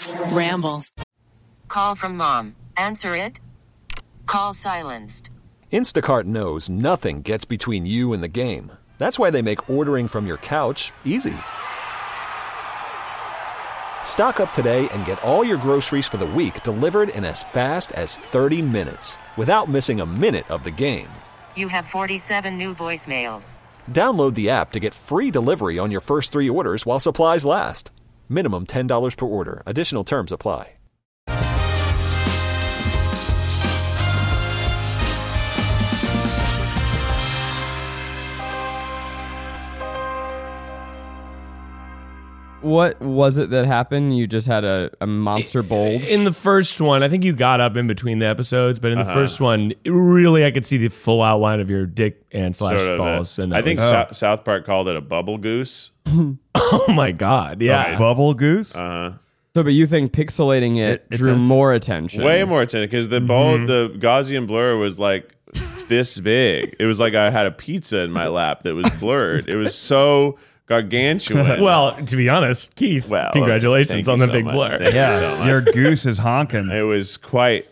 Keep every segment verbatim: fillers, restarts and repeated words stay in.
Ramble. Call from mom. Answer it. Call silenced. Instacart knows nothing gets between you and the game. That's why they make ordering from your couch easy. Stock up today and get all your groceries for the week delivered in as fast as thirty minutes without missing a minute of the game. You have forty-seven new voicemails. Download the app to get free delivery on your first three orders while supplies last. Minimum ten dollars per order. Additional terms apply. What was it that happened? You just had a, a monster bulge? In the first one, I think you got up in between the episodes, but in the Uh-huh. first one, it really, I could see the full outline of your dick and slash Sort of balls. a- And I that think was- Sou- South Park called it a bubble goose. oh my God, yeah. Bubble goose? Uh-huh. So, but you think pixelating it, It- it drew does- more attention? Way more attention because the ball, the Gaussian blur was like this big. It was like I had a pizza in my lap that was blurred. It was so gargantuan. Well, to be honest, Keith, Well, congratulations thank on you the so big much. blur. Thank you Yeah, so much. your goose is honking. It was quite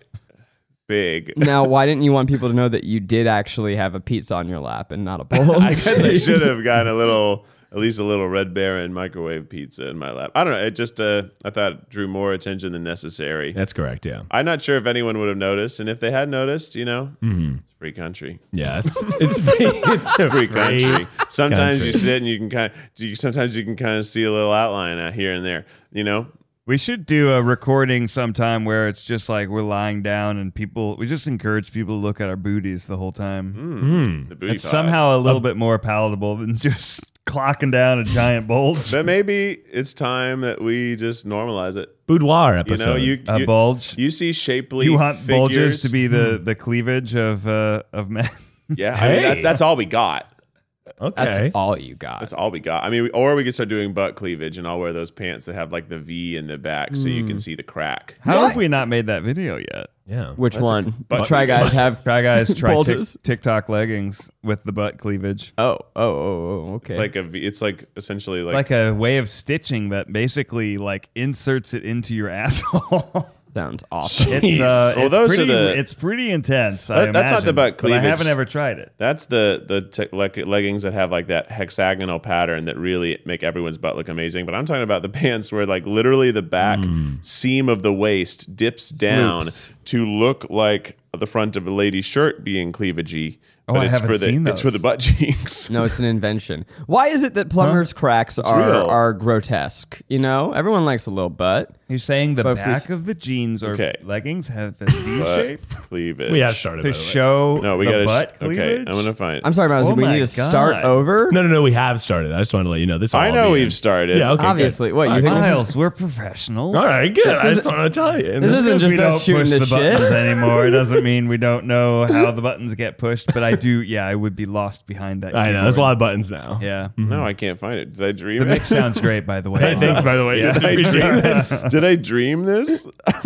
big. Now, why didn't you want people to know that you did actually have a pizza on your lap and not a bulge? I guess I should have gotten a little, at least a little Red Baron microwave pizza in my lap. I don't know. It just, uh, I thought it drew more attention than necessary. That's correct, yeah. I'm not sure if anyone would have noticed, and if they had noticed, you know, it's a free country. Yeah, it's it's it's a Free country. Sometimes country. you sit and you can kind of, sometimes you can kind of see a little outline out here and there. You know, We should do a recording sometime where it's just like we're lying down and people, we just encourage people to look at our booties the whole time. Hmm. the booty It's pod. somehow a little bit more palatable than just clocking down a giant bulge. But maybe it's time that we just normalize it. Boudoir You episode. know, you A you, bulge. you see shapely. You want figures. bulges to be the, the cleavage of uh, of men. Yeah, I mean Hey. that, that's all we got. okay. That's all you got. That's all we got. I mean, we, or we could start doing butt cleavage, and I'll wear those pants that have like the V in the back, so you can see the crack. How have we not made that video yet? yeah. Which one? butt Try cleavage. guys have. Try guys try tic- Bulges? TikTok leggings with the butt cleavage. Oh, oh, oh, oh, okay. It's like a V. It's like essentially like, Like a way of stitching that basically like inserts it into your asshole. Sounds awesome. It's uh, Well, it's those are pretty, the- it's pretty intense. I That- that's not the imagine, butt but I cleavage. haven't ever tried it. that's the the te- leg- leggings that have like that hexagonal pattern that really make everyone's butt look amazing. But I'm talking about the pants where like literally the back seam of the waist dips down Loops. to look like the front of a lady's shirt being cleavagey. Oh, but I it's haven't for the seen it's for those. the butt cheeks. No, it's an invention. Why is it that plumbers' cracks are, real. are grotesque? You know, everyone likes a little butt. You're saying the But if we back s- of the jeans or Okay. leggings have a V Butt shape cleavage. We have started. to by the way. show No, we the got butt to. Okay, cleavage? I'm gonna find. I'm sorry, Miles. Oh we my need to start God. over. No, no, no. We have started. I just wanted to let you know this. I all know being- we've started. Yeah. Okay. Obviously. good. What, you All think right. this is- Miles, we're professionals. All right. Good. I is- just wanted to tell you. This isn't Because just we us don't shooting push the the buttons shit. anymore. It doesn't mean we don't know how the buttons get pushed. But I do. Yeah, I would be lost behind that. I know. There's a lot of buttons now. Yeah. No, I can't find it. Did I dream The it? mix sounds great, by the way. Hey, thanks, by the way. Yeah. Did I dream it? Did I dream this?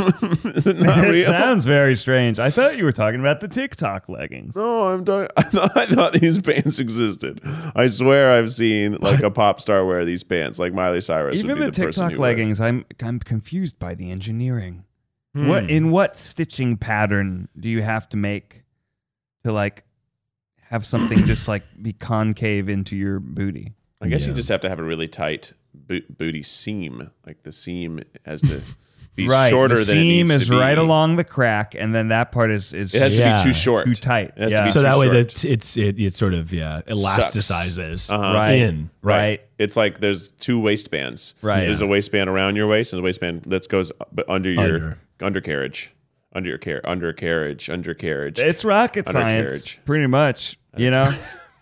Is it not It real? sounds very strange. I thought you were talking about the TikTok leggings. No, I'm done. I thought, I thought these pants existed. I swear I've seen like a pop star wear these pants, like Miley Cyrus. Even would the be the person TikTok who would. leggings, I'm I'm confused by the engineering. Hmm. What in what stitching pattern do you have to make to like have something just like be concave into your booty? I guess you Yeah. just have to have a really tight bo- booty seam. Like the seam has to be Right, shorter the than it seam needs is to be. right along the crack, and then that part is is It has Yeah. to be too short. too tight. It has to yeah. be So too that way short. that it's it, it sort of yeah elasticizes Uh-huh. Right. in. right. It's like there's two waistbands. Right. There's a waistband around your waist and a waistband that goes up under your Under. undercarriage. Under your car- undercarriage. Undercarriage. It's rocket science, Undercarriage. pretty much. You know,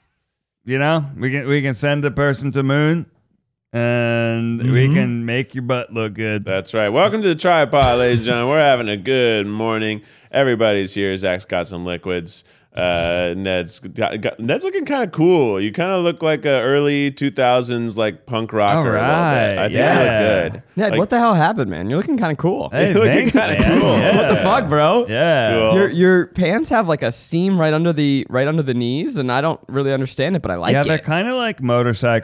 you know, we can we can send a person to moon, and we Mm-hmm. can make your butt look good. That's right. Welcome to the tripod, ladies and gentlemen. We're having a good morning. Everybody's here. Zach's got some liquids. Uh, Ned's got, got, Ned's looking kind of cool. You kind of look like a early two thousands like punk rocker. All a little bit. right, I think yeah. you look good. Ned, Like, what the hell happened, man? You're looking kind of cool. Hey, looking thanks, kinda man. cool. Yeah. What the fuck, bro? Yeah. Cool. Your your pants have like a seam right under the right under the knees, and I don't really understand it, but I like yeah, it. they're kind of like motorcycle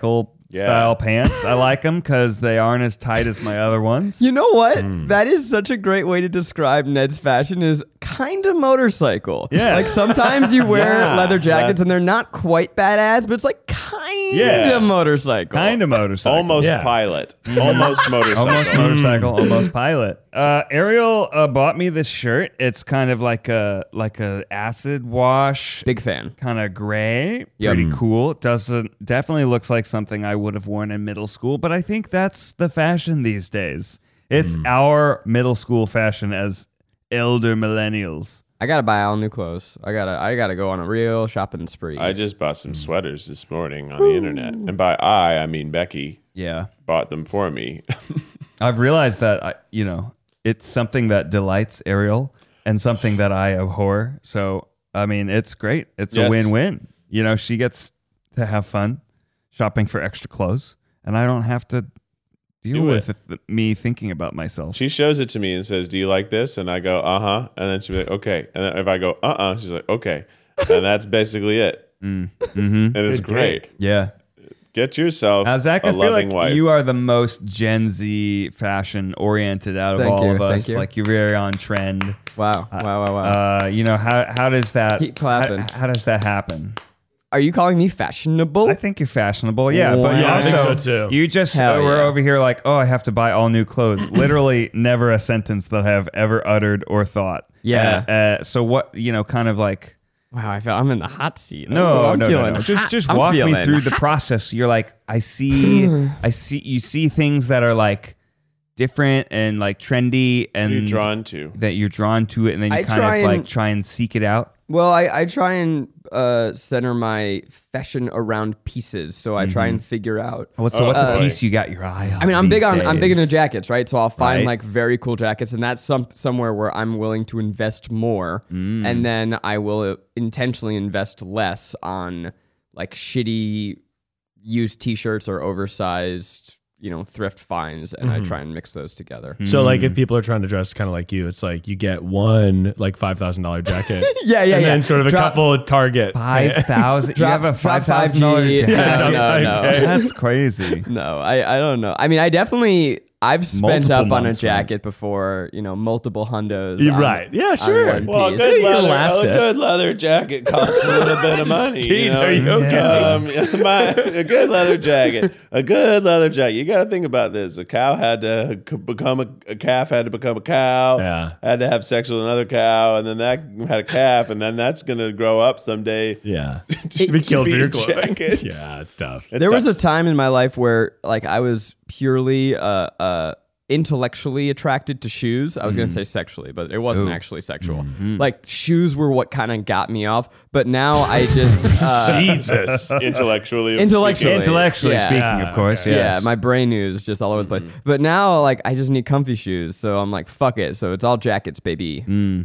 Yeah. style pants. I like them because they aren't as tight as my other ones. You know what? That is such a great way to describe Ned's fashion is kind of motorcycle. Yeah. Like sometimes you wear Yeah, leather jackets that- and they're not quite badass, but it's like kind Yeah. of motorcycle. Kind of motorcycle. Almost Yeah. pilot. Almost motorcycle. Almost motorcycle, almost pilot. Uh, Ariel uh, bought me this shirt. It's kind of like a like a acid wash, Big fan. kind of gray, Yep. pretty cool. It doesn't definitely looks like something I would have worn in middle school, but I think that's the fashion these days. It's our middle school fashion as elder millennials. I gotta buy all new clothes. I gotta I gotta go on a real shopping spree. I just bought some sweaters this morning on the internet. And by I, I mean Becky Yeah, bought them for me. I've realized that I, you know it's something that delights Ariel and something that I abhor. So I mean, it's great. It's Yes. a win-win. You know, she gets to have fun shopping for extra clothes, and I don't have to deal Do with it. it, me thinking about myself. She shows it to me and says, "Do you like this?" And I go, "Uh huh." And then she'll be like, "Okay." And then if I go, "Uh uh," she's like, "Okay." And that's basically it. Mm-hmm. And it's great. Yeah. Get yourself Now, Zach, a I feel loving like wife. you are the most Gen Z fashion oriented out of Thank all you, of us. thank you. Like you're very on trend. wow. Wow, wow, wow. Uh, you know how how does that Keep clapping. How, how does that happen? Are you calling me fashionable? I think you're fashionable, yeah. But you Yeah, I think also so, too. you just Hell uh, we're yeah. over here like, oh, I have to buy all new clothes. Literally, never a sentence that I have ever uttered or thought. Yeah. Uh, uh, so what you know, kind of like. Wow, I feel I'm in the hot seat. No, I'm no, no, feeling no. Just hot. just I'm walk me feeling through the hot. process. You're like, I see, I see, you see things that are like different and like trendy, and You're drawn to. that you're drawn to it, and then you I kind try of like and- try and seek it out. Well, I, I try and uh, center my fashion around pieces, so I try and figure out. What's so Oh, what's a boy. piece you got your eye on? I mean, I'm big these on I'm big into days? jackets, right? So I'll find Right. like very cool jackets, and that's some somewhere where I'm willing to invest more, Mm. and then I will intentionally invest less on like shitty used T-shirts or oversized, you know, thrift finds, and I try and mix those together. So like if people are trying to dress kind of like you, it's like you get one like five thousand dollar jacket. Yeah, yeah, and yeah. then sort of a Drop- couple of Target. Five thousand. You Drop- have a drop five thousand dollars five G. jacket. No, no, no. Okay. That's crazy. No, I, I don't know. I mean, I definitely I've spent Multiple up on a months, right? jacket before. You know, multiple hundos. You're on- right. Yeah, on sure. one Well, a piece. good You can leather, last a it. good leather jacket costs a little bit of money. You Keith, know? are you okay? Um, my, a good leather jacket, a good leather jacket. You got to think about this. A cow had to c- become a, a calf had to become a cow. Yeah. Had to have sex with another cow, and then that had a calf, and then that's gonna grow up someday. Yeah. to Be killed be for your a clothing. jacket. Yeah, it's tough. It's There was tough. a time in my life where like I was purely uh uh intellectually attracted to shoes. I was going to say sexually, but it wasn't Ooh. actually sexual. Like shoes were what kind of got me off, but now I just uh, Jesus. intellectually. Intellectually. Intellectually Yeah. speaking, Yeah, of course. okay. Yes. yeah, my brain is just all over the place. But now like I just need comfy shoes, so I'm like fuck it. So it's all jackets, baby.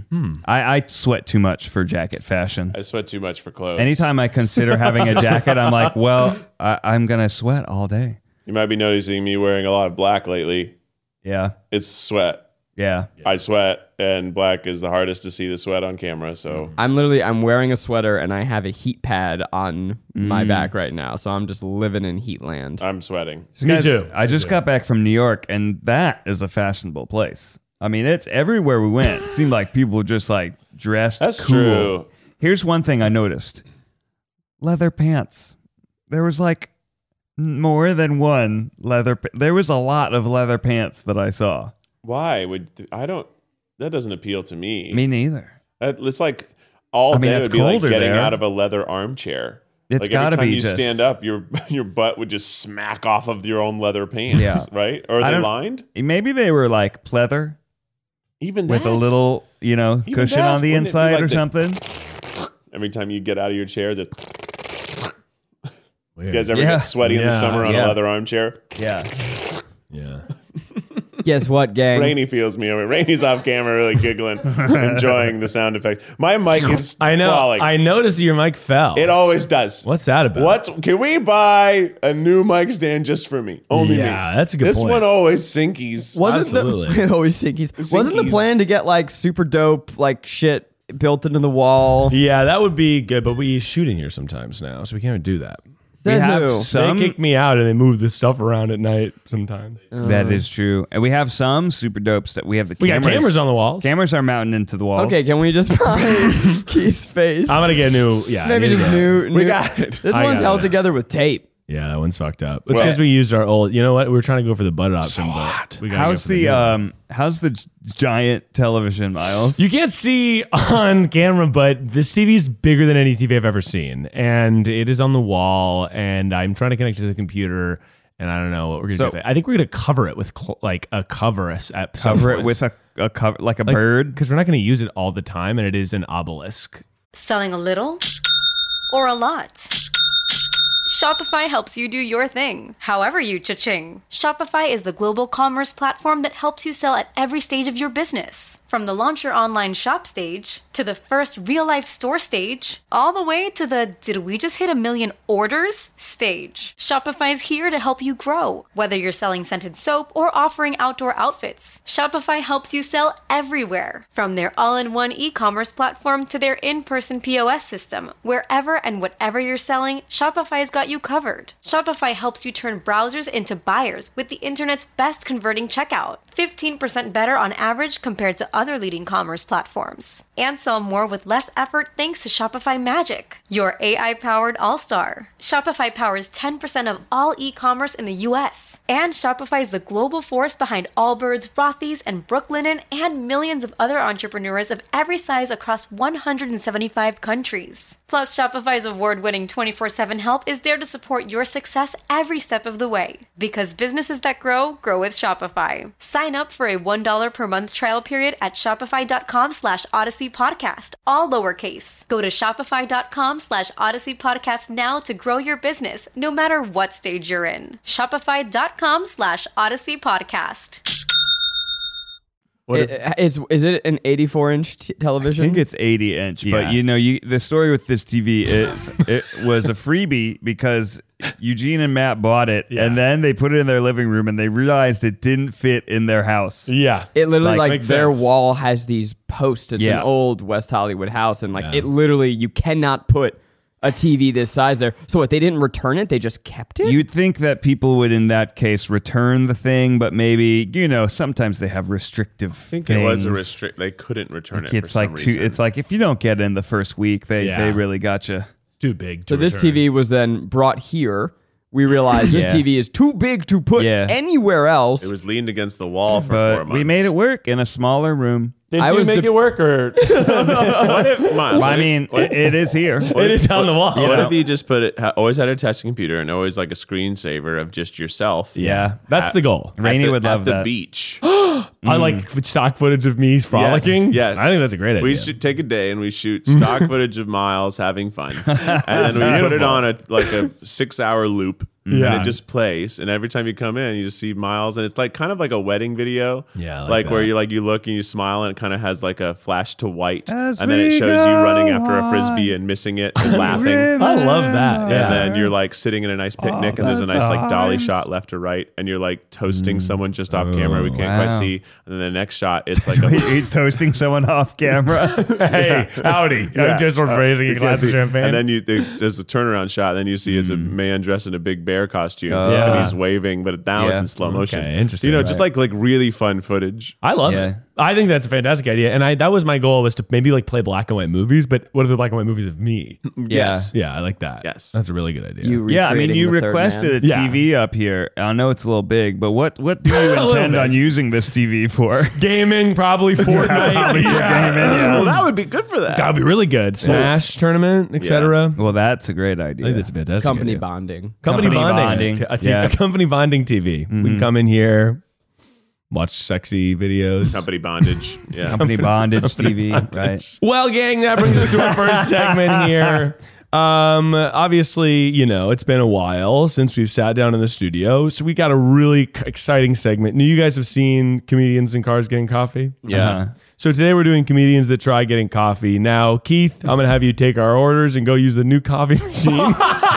I, I sweat too much for jacket fashion. I sweat too much for clothes. Anytime I consider having a jacket, I'm like, well, I, I'm gonna sweat all day. You might be noticing me wearing a lot of black lately. Yeah, It's sweat. yeah. I sweat, and black is the hardest to see the sweat on camera. So I'm literally I'm wearing a sweater and I have a heat pad on Mm. my back right now, so I'm just living in heat land. I'm sweating. So Me guys, too. I Me just too. got back from New York, and that is a fashionable place. I mean, it's everywhere we went. It seemed like people were just like dressed. That's cool. true. Here's one thing I noticed: leather pants. There was like more than one leather. Pa- there was a lot of leather pants that I saw. Why would I don't? That doesn't appeal to me. Me neither. That- It's like all I mean, day it's would be like colder getting there. out of a leather armchair. It's like gotta every time be you just- stand up, your your butt would just smack off of your own leather pants. Yeah. Right? Or are I they don't- lined? Maybe they were like pleather Even with that? a little, you know, Even cushion that, on the wouldn't it be inside like or the- something. Every time you get out of your chair, the, Weird. you guys ever Yeah. get sweaty in the Yeah, summer on yeah. a leather armchair? Yeah. Yeah. Guess what, gang? Rainy feels me over. Rainy's off camera, really giggling, enjoying the sound effect. My mic is I know. falling. I noticed your mic fell. It always does. What's that about? What can we buy a new mic stand just for me? Only me. Yeah, that's a good This point. one always sinkies. Wasn't Absolutely. the it always sinkies. Wasn't the Sinkies. plan to get like super dope like shit built into the wall? Yeah, that would be good, but we shoot in here sometimes now, so we can't do that. We Says have who? some. They kick me out and they move the stuff around at night sometimes. That is true, and we have some super dopes that we have the We cameras. got cameras on the walls. Cameras are mounting into the walls. Okay, can we just buy Keith's face? I'm gonna get a new. Yeah, I Maybe need to just get- new. We new- got it. This I one's got held it. together with tape. Yeah, that one's fucked up. It's Well- because we used our old. You know what? We were trying to go for the butt option, but we gotta go How's for the new one. um? How's the g- giant television, Miles? You can't see on camera, but this T V is bigger than any T V I've ever seen, and it is on the wall. And I'm trying to connect it to the computer, and I don't know what we're gonna So- do. With it. I think we're gonna cover it with cl- like a cover, at some Cover it points. with a, a cover like a bird. because we're not gonna use it all the time, and it is an obelisk. Selling a little or a lot? Shopify helps you do your thing, however you cha-ching. Shopify is the global commerce platform that helps you sell at every stage of your business. From the launch your online shop stage, to the first real-life store stage, all the way to the did we just hit a million orders stage. Shopify's here to help you grow. Whether you're selling scented soap or offering outdoor outfits, Shopify helps you sell everywhere. From their all-in-one e-commerce platform to their in-person P O S system, wherever and whatever you're selling, Shopify's got you covered. Shopify helps you turn browsers into buyers with the internet's best converting checkout. fifteen percent better on average compared to other leading commerce platforms. And sell more with less effort thanks to Shopify Magic, your A I-powered all-star. Shopify powers ten percent of all e-commerce in the U S. And Shopify is the global force behind Allbirds, Rothy's, and Brooklinen, and millions of other entrepreneurs of every size across one hundred seventy-five countries. Plus, Shopify's award-winning twenty-four seven help is there to support your success every step of the way. Because businesses that grow, grow with Shopify. Sign up for a one dollar per month trial period at shopify.com slash Odyssey Podcast, all lowercase. Go to shopify.com slash Odyssey Podcast now to grow your business, no matter what stage you're in. Shopify.com slash Odyssey Podcast. What It- if, is is it an eighty-four inch t- I television? think it's eighty inch, Yeah. but you know, you the story with this T V is it was a freebie because Eugene and Matt bought it, Yeah. and then they put it in their living room, and they realized it didn't fit in their house. Yeah, It literally Like, like, makes their sense. wall has these posts. It's Yeah. an old West Hollywood house, and like Yeah. it literally you cannot put a T V this size there. So what? They didn't return it; they just kept it. You'd think that people would, in that case, return the thing, but maybe you know sometimes they have restrictive. I think it was a things. restrict. They couldn't return Like, it. it's for like some two. reason. It's like if you don't get it in the first week, they Yeah. they really got you. too big. so To this return. T V was then brought here. We realized Yeah. this T V is too big to put Yeah. anywhere else. It was leaned against the wall for four But months. we made it work in a smaller room. Did I you was make de- it work, or What if, Miles, Well, what I if- mean, what it, it is here. it is on the wall? what know. if you just put it? ha- Always had a testing computer and always like a screensaver of just yourself. Yeah, That's At- the goal. at Rainey the- would at love the that. beach. I like stock footage of me frolicking. Yes, yes. I think that's a great idea. We should take a day and we shoot stock footage of Miles having fun, and then we put it beautiful. on a like a six hour loop, Yeah. and it just plays. And every time you come in, you just see Miles, and it's like kind of like a wedding video. Yeah, I like like, where that. you like you look and you smile, and it kind of has like a flash to white, As and then it we shows you go running after a on. frisbee and missing it and laughing. I love that. Yeah. And then you're like sitting in a nice picnic, and there's a that's nice like dolly times. shot left to right, and you're like toasting someone just off camera. We can't wow. quite see. And then the next shot, it's like a He's toasting someone off camera. hey, howdy. I'm just rephrasing a glass of champagne. And then you they, there's a turnaround shot. And then you see it's a man dressed in a big bear costume, Yeah. and he's waving, but now it's Yeah. in slow motion. Okay, interesting. You know, just Right. like like really fun footage. I love Yeah. it. I think that's a fantastic idea. And I that was my goal, was to maybe like play black and white movies, but what are the black and white movies of me? Yes. Yeah, I like that. Yes. That's a really good idea. You Yeah, I mean, recreating you the third requested man. a Yeah. T V up here. I know it's a little big, but what what do you little intend bit. on using this T V for? Gaming, probably Fortnite. Probably for yeah. gaming, yeah. Well, that would be good for that. That would be really good. Smash tournament, et cetera. Well, that's a great I idea. think that's a fantastic company idea. bonding. Company, Company bonding. bonding. A, t- Yeah. a company bonding T V. We can come in here, watch sexy videos. Company bondage. Yeah. Company bondage T V, right? Well, gang, that brings us to our first segment here. Um, obviously, you know, it's been a while since we've sat down in the studio, so we got a really c- exciting segment. Now, you guys have seen comedians in cars getting coffee? Yeah. Uh-huh. So today we're doing comedians that try getting coffee. Now, Keith, I'm going to have you take our orders and go use the new coffee machine.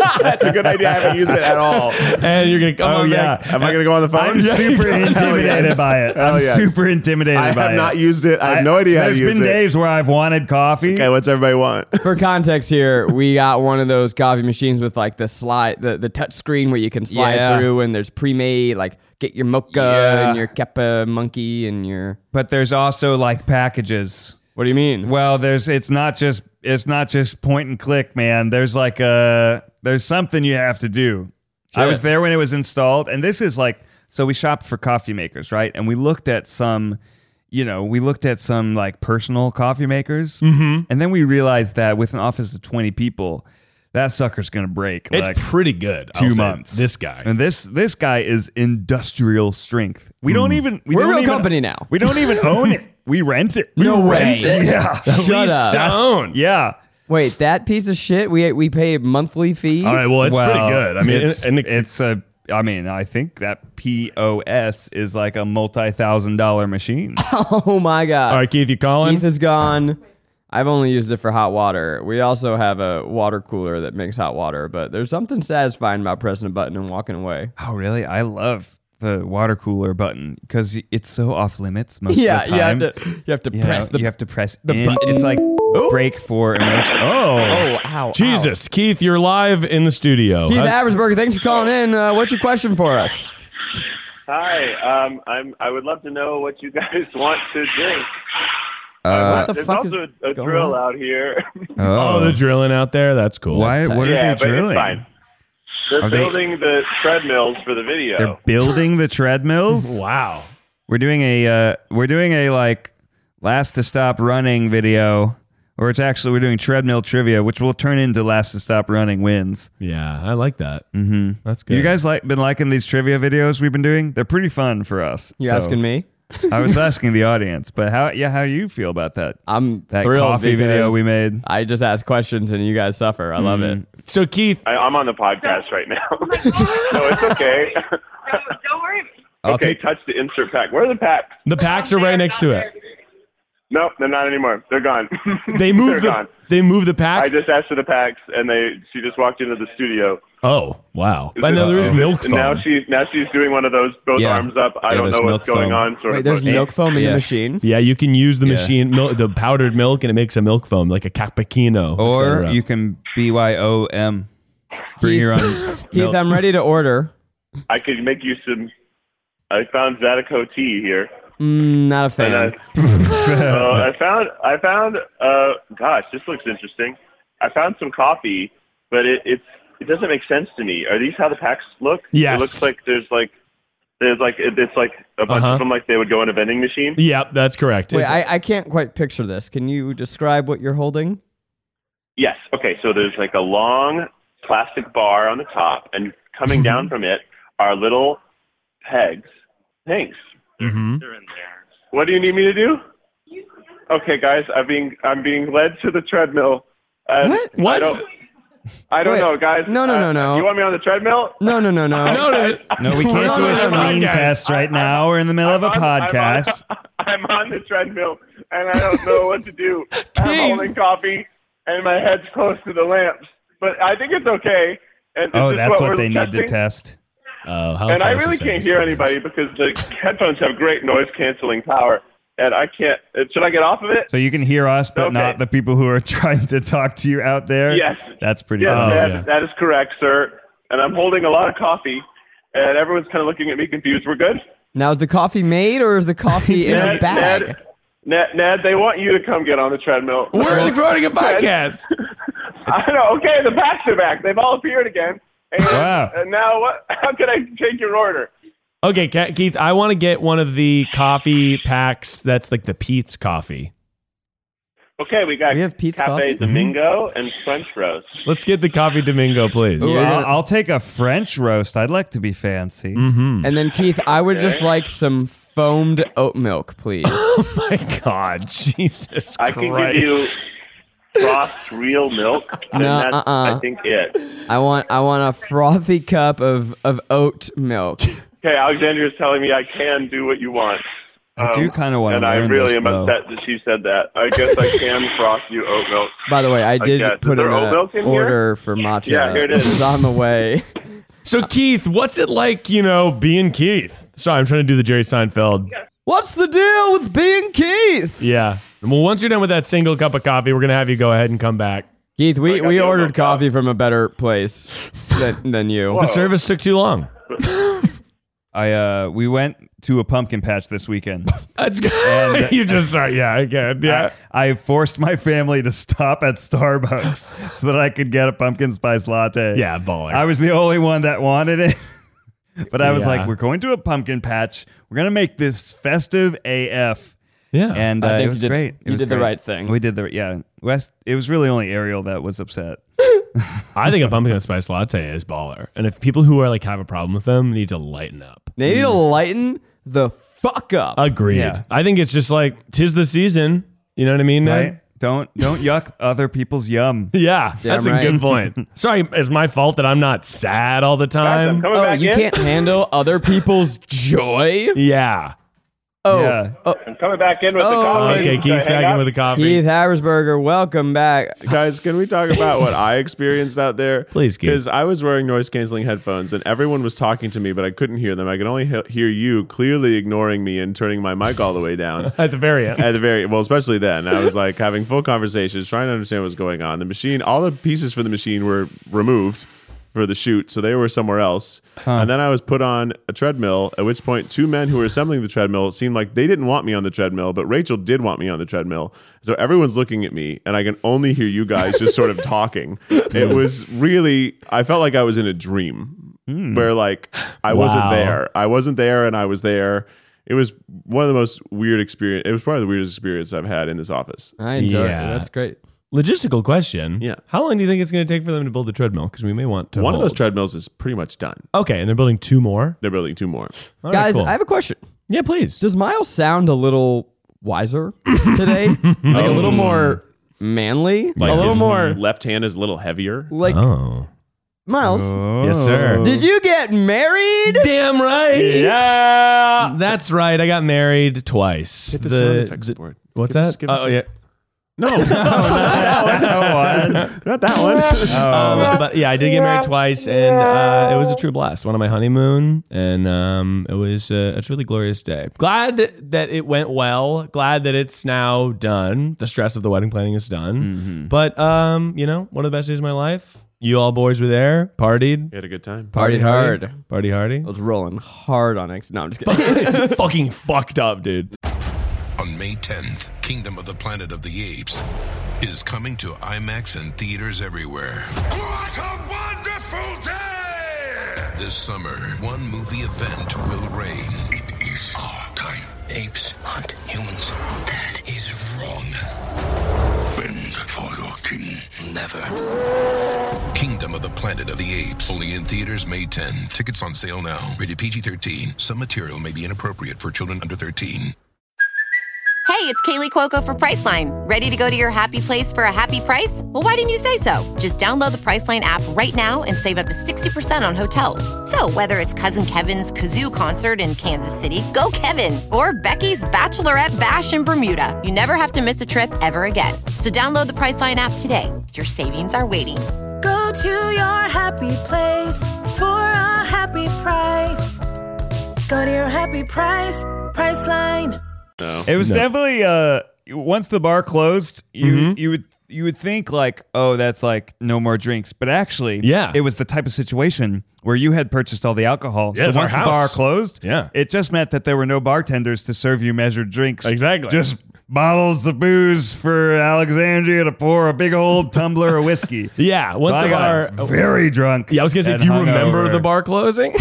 That's a good idea. I haven't used it at all. And you're gonna come Oh on yeah. back. Am I going to go on the phone? I'm super intimidated yes. by it. Hell I'm yes. super intimidated I by have it. not used it. I have no idea how to There's use been it. days where I've wanted coffee. Okay, what's everybody want? For context here, we got one of those coffee machines with like the slide, the, the touch screen where you can slide Yeah. through, and there's pre-made like get your mocha Yeah. and your Kappa monkey and your. But there's also like packages. What do you mean? Well, there's it's not just it's not just point and click, man. There's like a there's something you have to do. I was there when it was installed, and this is like so we shopped for coffee makers, right? And we looked at some, you know, we looked at some like personal coffee makers, mm-hmm. and then we realized that with an office of twenty people, that sucker's gonna break. It's like, pretty good. I'll two say. months. This guy. And this this guy is industrial strength. We don't even we We're a don't real even, company now. We don't even own it. We rent it. We No rent way. it. Yeah. Shut up. Stone. Yeah. Wait, that piece of shit. We we pay a monthly fee. All right. Well, it's Well, pretty good. I mean, it's, and it, it's a. I mean, I think that P O S is like a multi-thousand dollar machine. Oh my god. all right, Keith, you calling? Keith is gone. I've only used it for hot water. We also have a water cooler that makes hot water, but there's something satisfying about pressing a button and walking away. Oh, really? I love the water cooler button because it's so off limits most Yeah, of the you have time. to you have to You press know, the you have to press the in. button. It's like break for emergency. Oh. Oh, ow. Jesus, Keith, you're live in the studio. Ow. Keith How- Aversberg, thanks for calling in. Uh, what's your question for us? Hi, um, I'm. I would love to know what you guys want to drink. Uh, What the There's fuck is also a going drill on? out here. oh, the drilling out there. That's cool. Why? What are yeah, they but drilling? it's fine. They're Are they- building the treadmills for the video. They're building the treadmills. Wow. We're doing a uh, we're doing a like last to stop running video, or it's actually we're doing treadmill trivia, which will turn into last to stop running wins. Yeah, I like that. Mm-hmm. That's good. You guys like been liking these trivia videos we've been doing? They're pretty fun for us. You So, asking me? I was asking the audience, but how yeah how you feel about that? I'm That thrilled coffee video because we made. I just ask questions and you guys suffer. I love Mm. it. So, Keith, I, I'm on the podcast right now, so it's okay. Don't worry. I'll okay, take touch the insert pack. Where are the packs? the packs are right next to it. Nope, they're not anymore. They're gone. They moved They're the gone. they moved the I packs. just asked for the packs, and they she just walked into the studio. oh, wow. I know there is milk And foam. now she now she's doing one of those both Yeah. arms up. I Yeah, don't there's know what's milk going foam. on. Sort Wait, of there's motion. milk foam in Yeah. the machine? Yeah, you can use the Yeah. machine, mil- the powdered milk, and it makes a milk foam, like a cappuccino. et or cetera. you can B Y O M. Bring Keith- your own Keith, milk. I'm ready to order. I could make you some. I found Zydeco tea here. Mm, not a fan. And I, uh, I found, I found, uh, gosh, this looks interesting. I found some coffee, but it, it's, it doesn't make sense to me. Are these how the packs look? Yes. It looks like there's like, there's like, it, it's like a bunch Uh-huh. of them like they would go in a vending machine. Yep, that's correct. Wait, Is- I, I can't quite picture this. Can you describe what you're holding? Yes. Okay. So there's like a long plastic bar on the top, and coming down from it are little pegs. Thanks. Mhm. They're in there. What do you need me to do? Okay, guys, I'm being I'm being led to the treadmill. And What? What? I don't, I don't Wait. know, guys. No, no, Uh, no, no. You want me on the treadmill? No, no, no, no. No, no, no. No, we can't No, do no, a no, no, screen guys. test right now. We're in the middle of a I'm on- podcast. I'm on, I'm on the treadmill, and I don't know what to do. I'm King. holding coffee, and my head's close to the lamps. But I think it's okay. And this Oh, is that's what we're they need to testing. test. Oh, how And I close really is that can't to hear the anybody because the headphones have great noise canceling power, and I can't. uh, Should I get off of it? So you can hear us, but Okay. not the people who are trying to talk to you out there. Yes. That's pretty Yes, funny. Oh, that, yeah. that is correct, sir. And I'm holding a lot of coffee, and everyone's kind of looking at me confused. We're good? Now, is the coffee made or is the coffee in a Ned, bag? Ned, Ned, Ned, they want you to come get on the treadmill. We're recording a podcast. I know. Okay, the packs are back. They've all appeared again. And, Wow. and now what? How can I take your order? Okay, Ke- Keith, I want to get one of the coffee packs that's like the Pete's coffee. Okay, we got We have Pete's Cafe coffee? Domingo and French roast. Let's get the coffee Domingo, please. Ooh, Yeah. I'll, I'll take a French roast. I'd like to be fancy. Mm-hmm. And then, Keith, I would just Okay. like some foamed oat milk, please. Oh my God, Jesus I Christ! can give you frost real milk. And No, that's, uh-uh. I think it. I want I want a frothy cup of, of oat milk. Okay, Alexandria's telling me I can do what you want. I do kind of want to And learn I really this, am though. upset that she said that. I guess I can frost you oat milk. By the way, I did guess. Is put in there oat an milk in here? order for matcha. Yeah, here it is. It's on the way. So Keith, what's it like, you know, being Keith? Sorry, I'm trying to do the Jerry Seinfeld. What's the deal with being Keith? Yeah. Well, once you're done with that single cup of coffee, we're gonna have you go ahead and come back. Keith, we, I got we the ordered oat milk coffee from a better place than, than you. The service took too long. I uh, we went to a pumpkin patch this weekend. That's good. And, uh, you just sorry, yeah, I get, yeah. I, I forced my family to stop at Starbucks so that I could get a pumpkin spice latte. Yeah, baller. I was the only one that wanted it. But I was Yeah. like, we're going to a pumpkin patch. We're going to make this festive A F. yeah. And uh, I think it you was did- great. It you was did the great. right thing. We did the, yeah. West, it was really only Ariel that was upset. I think a pumpkin spice latte is baller. And if people who are like have a problem with them need to lighten up. They need to lighten the fuck up. Agreed. Yeah. I think it's just like tis the season. You know what I mean? Ned? Right? Don't don't yuck other people's yum. Yeah, that's right. a good point. Sorry, it's my fault that I'm not sad all the Guys, I'm time. coming oh, back you in. can't handle other people's joy? Yeah. Oh, Yeah. I'm coming back in with Oh, the coffee. Okay, So Keith's hang back in out. with the coffee. Keith Habersberger, welcome back. Guys, can we talk about what I experienced out there? Please, Keith. Because I was wearing noise canceling headphones and everyone was talking to me, but I couldn't hear them. I could only he- hear you clearly ignoring me and turning my mic all the way down. At the very end. At the very well, especially then, I was like having full conversations, trying to understand what was going on. The machine, all the pieces for the machine were removed for the shoot, so they were somewhere else. And then I was put on a treadmill. At which point, two men who were assembling the treadmill it seemed like they didn't want me on the treadmill, but Rachel did want me on the treadmill. So everyone's looking at me, and I can only hear you guys just sort of talking. It was really, I felt like I was in a dream where like I wasn't Wow. there. I wasn't there, and I was there. It was one of the most weird experience. It was probably the weirdest experience I've had in this office. I enjoy Yeah. it. That's great. Logistical question. Yeah. How long do you think it's going to take for them to build the treadmill? Because we may want to One of hold. those treadmills is pretty much done. Okay, and they're building two more. They're building two more. All right, Guys, cool. I have a question. yeah, please. Does Miles sound a little wiser today? Like a little more manly? Like a little his more left hand is a little heavier. like Oh, Miles. yes, sir. Did you get married? Damn right. Yeah. That's right. I got married twice. Hit the sound effects the- board. What's Give us- that? give us oh a- yeah. No, no, not that one. Not that one. Um, but yeah, I did get married twice, and uh, it was a true blast. One on my honeymoon, and um, it was uh, a truly glorious day. Glad that it went well. Glad that it's now done. The stress of the wedding planning is done. But um, you know, one of the best days of my life. You all boys were there, partied, You had a good time. Partied hard. party hardy. I was rolling hard on X. No, I'm just kidding. Fucking fucked up, dude. On May tenth, Kingdom of the Planet of the Apes is coming to IMAX and theaters everywhere. What a wonderful day! This summer, one movie event will reign. It is our time. Apes hunt humans. That is wrong. Bend for your king. Never. Kingdom of the Planet of the Apes. Only in theaters May tenth. Tickets on sale now. Rated P G thirteen. Some material may be inappropriate for children under thirteen. Hey, it's Kaylee Cuoco for Priceline. Ready to go to your happy place for a happy price? Well, why didn't you say so? Just download the Priceline app right now and save up to sixty percent on hotels. So whether it's Cousin Kevin's Kazoo concert in Kansas City, go Kevin, or Becky's Bachelorette Bash in Bermuda, you never have to miss a trip ever again. So download the Priceline app today. Your savings are waiting. Go to your happy place for a happy price. Go to your happy price, Priceline. It was No. definitely uh once the bar closed, you Mhm. you would you would think like, oh, that's like no more drinks. But actually, Yeah. it was the type of situation where you had purchased all the alcohol. Yeah, so it's our once the house. bar closed, Yeah. it just meant that there were no bartenders to serve you measured drinks. Exactly. Just bottles of booze for Alexandria to pour a big old tumbler of whiskey. Yeah, once So the I got bar. very drunk. Yeah, I was gonna say, and do you remember hungover. the bar closing?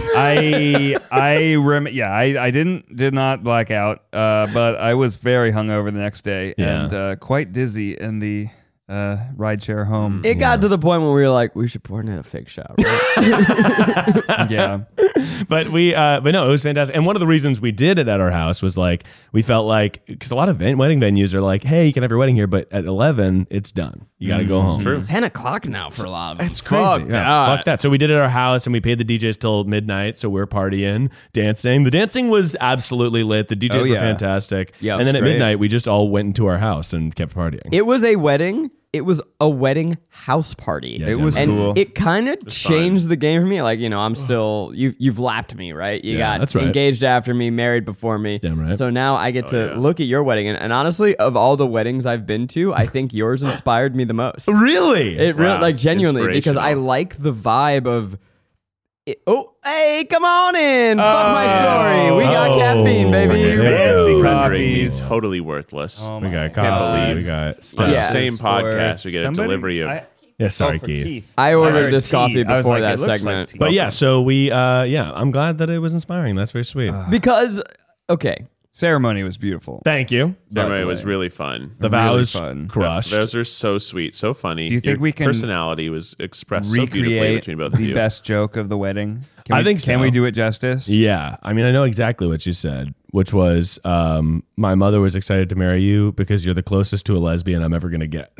I I rem yeah I, I didn't did not black out uh, but I was very hungover the next day Yeah. and uh, quite dizzy in the uh, rideshare home. It got to the point where we were like, we should coordinate a fake shot. Right? Yeah. But we, uh, but no, it was fantastic. And one of the reasons we did it at our house was like, we felt like, because a lot of ven- wedding venues are like, hey, you can have your wedding here, but at eleven, it's done. You got to go home. True. ten o'clock now for a lot of them. It's crazy. Fuck Yeah, that. fuck that. So we did it at our house and we paid the D Js till midnight. So we're partying, dancing. The dancing was absolutely lit. The D Js Oh, were yeah. fantastic. Yeah, it and then was at great. midnight, we just all went into our house and kept partying. It was a wedding. It was a wedding house party. Yeah, It was and cool. it kind of changed the game for me. Like, you know, I'm still, you, you've lapped me, right? You Yeah, got that's right. engaged after me, married before me. Damn right. So now I get to yeah. look at your wedding. And, and honestly, of all the weddings I've been to, I think yours inspired me the most. Really? It really, Wow. like, genuinely, because I Inspirational. like the vibe of, it, oh, hey, come on in. Fuck my story. We got Oh. caffeine, baby. Okay. Fancy Rendering me coffees. totally worthless. Oh we my got God. coffee. believe We got On stuff. the Yeah. same For podcast, we get somebody- a delivery of. I- Yeah, sorry, oh, for Keith. I I ordered heard this tea. coffee I was before like, that it looks like segment. tea. But yeah, so we, uh, yeah, I'm glad that it was inspiring. That's very sweet. Because, okay. ceremony was beautiful. Thank you. Ceremony the was way. really fun. The Really vows fun. crushed. Those are so sweet, so funny. Do you think Your we can personality was expressed so beautifully Recreate between both of the you. best joke of the wedding. Can I we, think Can so. we do it justice? Yeah, I mean, I know exactly what you said, which was, um, my mother was excited to marry you because you're the closest to a lesbian I'm ever gonna get.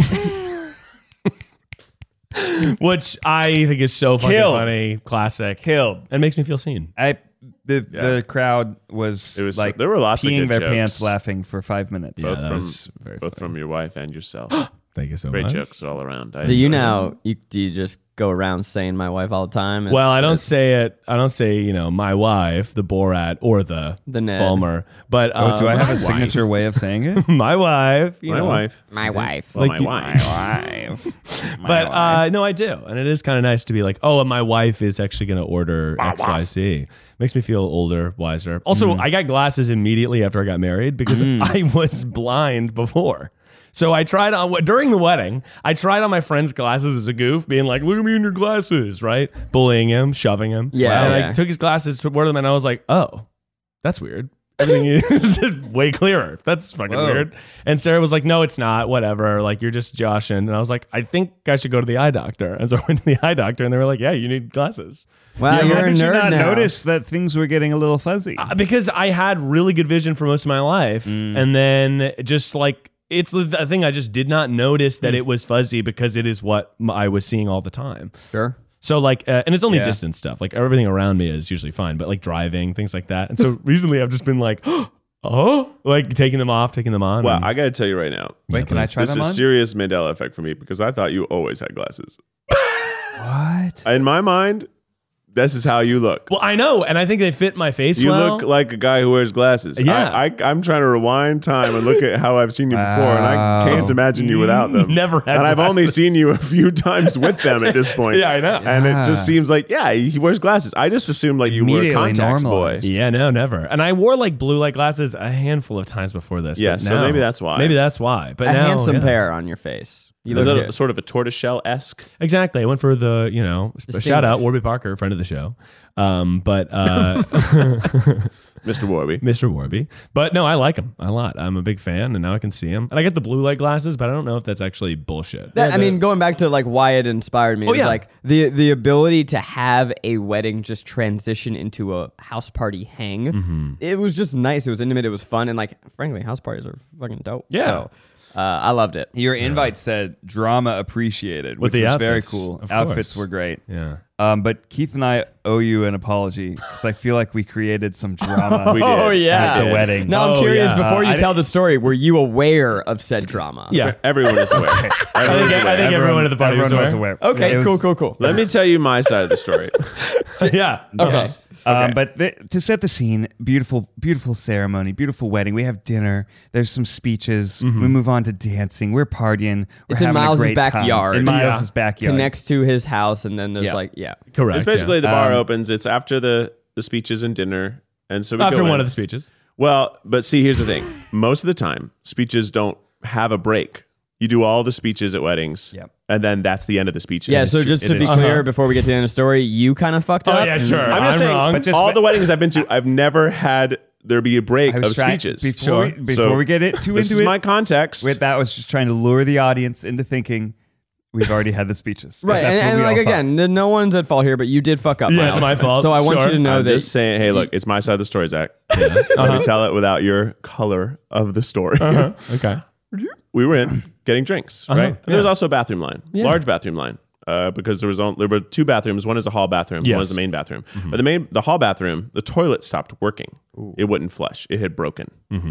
Which I think is so fucking Killed. funny, classic, Killed. and makes me feel seen. I the Yeah. the crowd was, It was- like there were lots of peeing good their jokes. pants laughing for five minutes. both that from was very both funny. from your wife and yourself. Thank you so Great much. jokes all around. I Do you enjoyed now, them. you, do you just go around saying my wife all the time? Well, I It's- don't it's- say it. I don't say you know my wife, the Borat, or the The Ned. Fulmer. But Oh, do um, I have my a signature way of saying it? my wife? You My know. wife. My wife. Well, Like my you- wife. wife. But uh, no, I do, and it is kind of nice to be like, oh, and my wife is actually going to order X Y Z. Makes me feel older, wiser. Also, I got glasses immediately after I got married because I was blind before. So I tried on during the wedding. I tried on my friend's glasses as a goof, being like, "Look at me in your glasses," right? Bullying him, shoving him. Yeah, and yeah. I took his glasses, wore them, and I was like, "Oh, that's weird." Everything is way clearer. That's fucking Whoa. weird. And Sarah was like, "No, it's not. Whatever. Like you're just joshing." And I was like, "I think I should go to the eye doctor." And so I went to the eye doctor, and they were like, "Yeah, you need glasses." Wow, Yeah, you're how a did you nerd not now. notice that things were getting a little fuzzy? Uh, because I had really good vision for most of my life, Mm. and then just like it's the, the thing I just did not notice Mm. that it was fuzzy because it is what m- I was seeing all the time. Sure. So like, uh, and it's only Yeah. distance stuff. Like everything around me is usually fine, but like driving, things like that. And so recently, I've just been like, oh, like taking them off, taking them on. Well, and- I got to tell you right now. Wait, can I try This them is on? serious Mandela effect for me because I thought you always had glasses. What? In my mind, this is how you look. well, I know, and I think they fit my face You well. look like a guy who wears glasses. Yeah. I, I, I'm trying to rewind time and look at how I've seen you before, and I Wow. can't imagine you without them. Never had And I've only glasses. seen you a few times with them at this point. Yeah, I know. And it Yeah. just seems like, yeah, he wears glasses. I just assumed like you were a Immediately contacts boy. normalized. Yeah, no, never. And I wore like blue light glasses a handful of times before this. Yeah, but so now- maybe that's why. Maybe that's why. But A now, handsome yeah. pair on your face. You Is look that good. sort of a tortoiseshell-esque? Exactly. I went for the, you know, a shout out, Warby Parker, friend of the show. Um, but uh, Mister Warby. Mister Warby. But no, I like him a lot. I'm a big fan, and now I can see him. And I get the blue light glasses, but I don't know if that's actually bullshit. That, Yeah, I the- mean, going back to like why it inspired me, Oh, is yeah. like the the ability to have a wedding just transition into a house party hang. Mm-hmm. It was just nice. It was intimate. It was fun, and like frankly, house parties are fucking dope. Yeah. So, uh, I loved it. Your invite said drama appreciated, With which the was very outfits, cool. of Outfits course. were great. yeah. Um, but Keith and I owe you an apology because I feel like we created some drama. We did. Oh yeah, At the wedding. Now I'm Oh, curious. yeah. Before Uh, you I tell the story, were you aware of said drama? Yeah. Everyone is aware. I Everyone's think, I aware. think everyone at the party was everyone aware. was aware. Okay. It was- cool. Cool. Cool. Let me tell you my side of the story. yeah. Okay. Um, but th- to set the scene, beautiful, beautiful ceremony, beautiful wedding. We have dinner. There's some speeches. We move on to dancing. We're partying. We're It's in having a Miles's great time. backyard. In Yeah. Miles's backyard. Connects to his house, and then there's Yeah. like yeah. Correct. It's basically yeah. the bar Um, opens. It's after the, the speeches and dinner. And so we After go one in. of the speeches. Well, but see, here's the thing. Most of the time, speeches don't have a break. You do all the speeches at weddings, Yep. and then that's the end of the speeches. Yeah. So just It to be is. clear, Uh-huh. before we get to the end of the story, you kind of fucked Oh, up. yeah, sure. I'm just I'm saying, wrong. But just all wait- the weddings I've been to, I've never had there be a break I was of trying- speeches. Before, we, before So we get it too this into is it, my context. with that was just trying to lure the audience into thinking we've already had the speeches. 'Cause Right, that's and, what and we all like thought. again, n- no one's at fault here, but you did fuck up. Yeah, Miles. it's my fault. So I want Sure. you to know I'm that. just saying, hey, look, it's my side of the story, Zach. Let me tell it without your color of the story. Uh-huh. Okay. We were in getting drinks, Uh-huh, right? And yeah. There was also a bathroom line, Yeah. large bathroom line, uh, because there was only, there were two bathrooms. One is a hall bathroom, Yes. one is the main bathroom. But the main the hall bathroom, the toilet stopped working. It wouldn't flush. It had broken.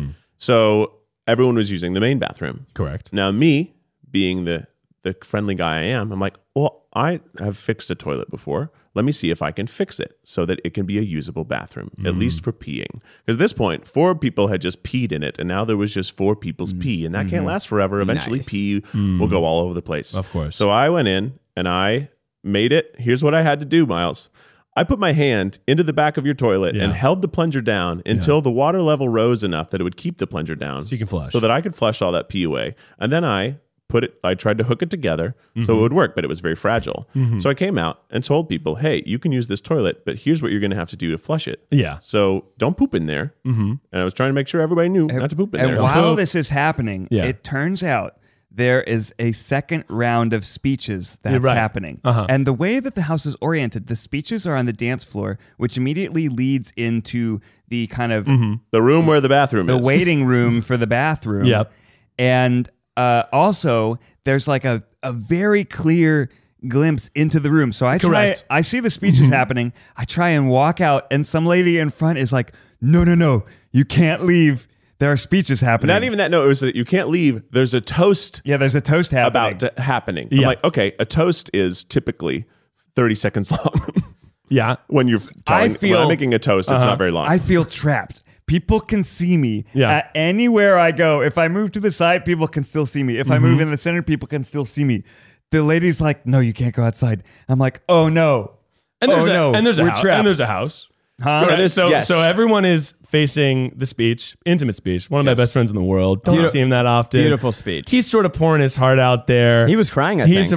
So everyone was using the main bathroom. Correct. Now me, being the the friendly guy I am, I'm like, well, I have fixed a toilet before. Let me see if I can fix it so that it can be a usable bathroom, at least for peeing. Because at this point, four people had just peed in it, and now there was just four people's pee, and that can't last forever. Eventually, Nice. pee will go all over the place. Of course. So I went in and I made it. Here's what I had to do, Miles. I put my hand into the back of your toilet Yeah. and held the plunger down until the water level rose enough that it would keep the plunger down. So you can flush. So that I could flush all that pee away. And then I put it, I tried to hook it together so Mm-hmm. it would work, but it was very fragile. So I came out and told people, hey, you can use this toilet, but here's what you're going to have to do to flush it. Yeah. So don't poop in there. Mm-hmm. And I was trying to make sure everybody knew not to poop in and there. while poop. this is happening, Yeah. it turns out there is a second round of speeches that's You're right. happening. Uh-huh. And the way that the house is oriented, the speeches are on the dance floor, which immediately leads into the kind of the room where the bathroom the is. waiting room for the bathroom. Yep. And uh, also, there's like a, a very clear glimpse into the room. So I try, Correct. I see the speeches happening. I try and walk out, and some lady in front is like, no, no, no, you can't leave. There are speeches happening. Not even that. No, it was that you can't leave. There's a toast Yeah, there's a toast happening. about to happening. I'm Yeah. like, okay, a toast is typically thirty seconds long. Yeah. when you're telling, I feel- when I'm making a toast, it's Uh-huh. not very long. I feel trapped. People can see me Yeah. at anywhere I go. If I move to the side, people can still see me. If I Mm-hmm. move in the center, people can still see me. The lady's like, "No, you can't go outside." I'm like, "Oh no, And there's oh a, no, and there's a we're house. trapped." And there's a house. Huh? Right. this- so, yes. so everyone is facing the speech, intimate speech. One of Yes. my best friends in the world. Don't Beauti- see him that often. Beautiful speech. He's sort of pouring his heart out there. He was crying, I He's think.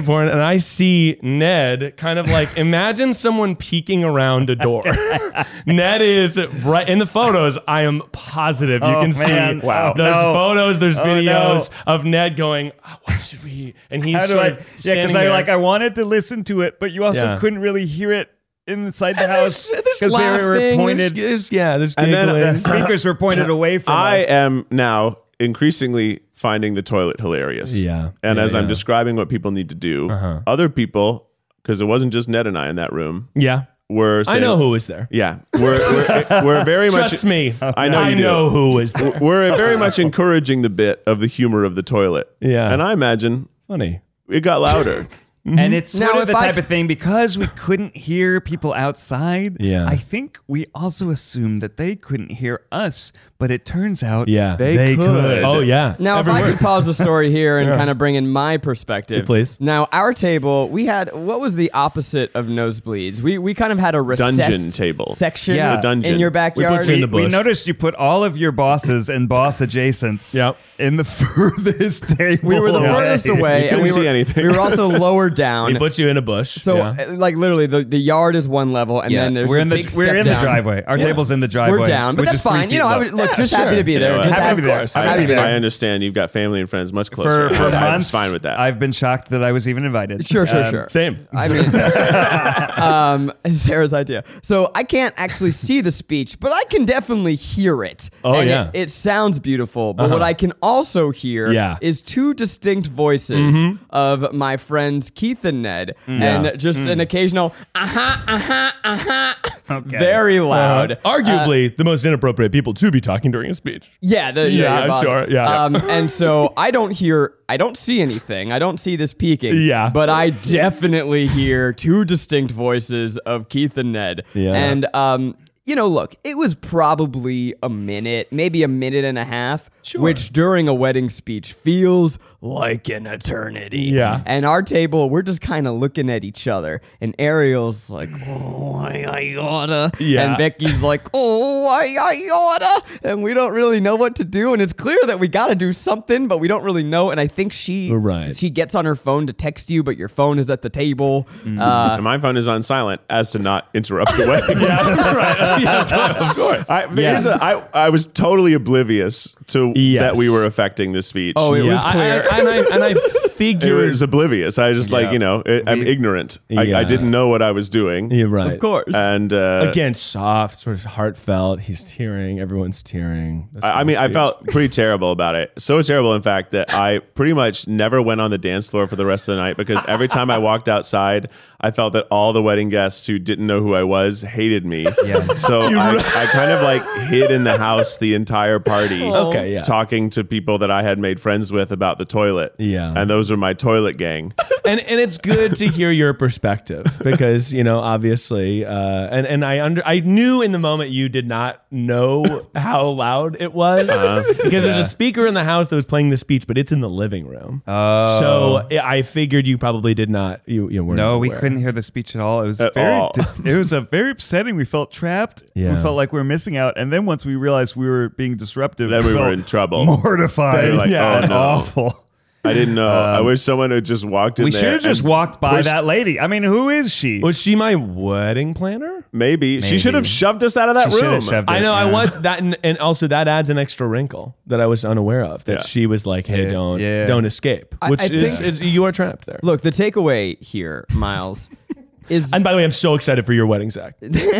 Oh, can man. see Wow. There's No. photos. There's Oh, videos no. of Ned going, oh, "What should we?" And he's How do sort I? of Yeah, because standing I there. like I wanted to listen to it, but you also Yeah. couldn't really hear it inside the And house there's, there's they were laughing. pointed. There's, there's- yeah, there's And then- giggling. the speakers were pointed away from I us. am now increasingly finding the toilet hilarious. Yeah. And Yeah, as I'm yeah. describing what people need to do, Uh-huh. other people, because it wasn't just Ned and I in that room, yeah, were I saying, know who was there. Yeah. We're, we're, we're very much. Trust me. I know I you do. know who was there. We're very much encouraging the bit of the humor of the toilet. Yeah. And I imagine Funny. it got louder. And it's sort Now, of the if I type c- of thing because we couldn't hear people outside. Yeah. I think we also assumed that they couldn't hear us, but it turns out Yeah. they, They could. could. Oh yeah. Now, if I could pause the story here and kind of bring in my perspective, Yeah, please. Now, our table, we had what was the opposite of nosebleeds? We we kind of had a recessed Dungeon table. section Yeah. The dungeon. in your We backyard. you in We, the we bush. noticed you put all of your bosses and boss adjacents Yep. in the furthest table. we were the Yeah. furthest away, You and we couldn't were, see anything. we were also lower He down. puts you in a bush. So, yeah. uh, like literally, the, the yard is one level, and Yeah, then there's we're a in the big we're step in down. the driveway. Our table's in the driveway. We're down, but which that's is three fine. You feet know, I low. would look Yeah, just sure. happy to be You there. know what? Just Happy to be of there. course. I- Happy to be there. I understand you've got family and friends much closer. for for I, I months. was fine with that. I've been shocked that I was even invited. Sure, sure, Um, sure. Same. I mean, um, Sarah's idea. So I can't actually see the speech, but I can definitely hear it. Oh, And yeah. It, it sounds beautiful. But what I can also hear Yeah. is two distinct voices of my friends Keith and Ned, and Yeah. just an occasional uh-huh, uh-huh, uh-huh. Okay. Very loud. Uh, arguably the most inappropriate people to be talking during a speech. Yeah, the, Yeah, your boss. sure, yeah. Um, and so I don't hear, I don't see anything. I don't see this peaking. Yeah. But I definitely hear two distinct voices of Keith and Ned. Yeah. And, um, you know, look, it was probably a minute, maybe a minute and a half, Sure. which during a wedding speech feels like an eternity. Yeah. And our table, we're just kind of looking at each other. And Ariel's like, oh, I, I oughta. Yeah. And Becky's like, oh, I, I oughta. And we don't really know what to do. And it's clear that we got to do something, but we don't really know. And I think she Right. she gets on her phone to text you, but your phone is at the table. Uh, and my phone is on silent as to not interrupt the wedding. Yeah, right. yeah, of course. I, Yeah. here's a, I, I was totally oblivious to Yes. that we were affecting this speech. Oh, it Yeah, was clear. I, I, and I and I It figured. was oblivious. I was just like, Yeah. you know, it, I'm We- ignorant. I, Yeah. I didn't know what I was doing. You're right. Of course. And uh, Again, soft, sort of heartfelt. He's tearing. Everyone's tearing. That's I, I mean, I speech. felt pretty terrible about it. So terrible, in fact, that I pretty much never went on the dance floor for the rest of the night because every time I walked outside, I felt that all the wedding guests who didn't know who I was hated me. Yeah. So I, I kind of like hid in the house the entire party. Okay, yeah. Talking to people that I had made friends with about the toilet. Yeah. And those were my toilet gang. and and it's good to hear your perspective because you know obviously uh, and and I under I knew in the moment you did not know how loud it was Uh-huh. because there's a speaker in the house that was playing the speech, but it's in the living room. Oh. So I figured you probably did not. You, you weren't No, we aware. couldn't hear the speech at all. It was At very all. dis- it was a very upsetting. We felt trapped. Yeah. We felt like we were missing out. And then once we realized we were being disruptive, Then we were felt in trouble. Mortified. They were like, Yeah. oh, and no. awful. I didn't know. I wish someone had just walked in We there. should have just and walked by pushed- that lady. I mean, who is she? Was she my wedding planner? Maybe. She Maybe. should have shoved us out of that She should have room. shoved I it, know I yeah. was that, and, and also that adds an extra wrinkle that I was unaware of. That Yeah. she was like, "Hey, Yeah, don't, yeah. don't escape," I- which I is, think- is you are trapped there. Look, the takeaway here, Miles, is And by the way, I'm so excited for your wedding, Zach.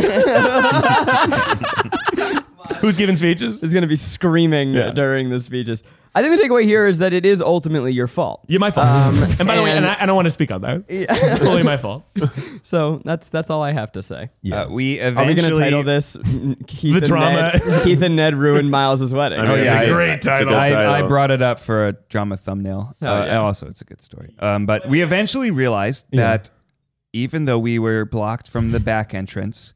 Who's giving speeches? is going to be screaming Yeah. during the speeches. I think the takeaway here is that it is ultimately your fault. Yeah, my fault. Um, and by the way, and and- I, I don't want to speak on that. It's fully my fault. So that's that's all I have to say. Yeah. Uh, we Are we going eventually. to title this Keith, The and drama. Ned, Keith and Ned ruined Miles' wedding? I mean, Oh, it's yeah, a I- great it's a title. good I, title. I brought it up for a drama thumbnail. Oh, uh, yeah. And also, it's a good story. Um, but we eventually realized that even though we were blocked from the back entrance,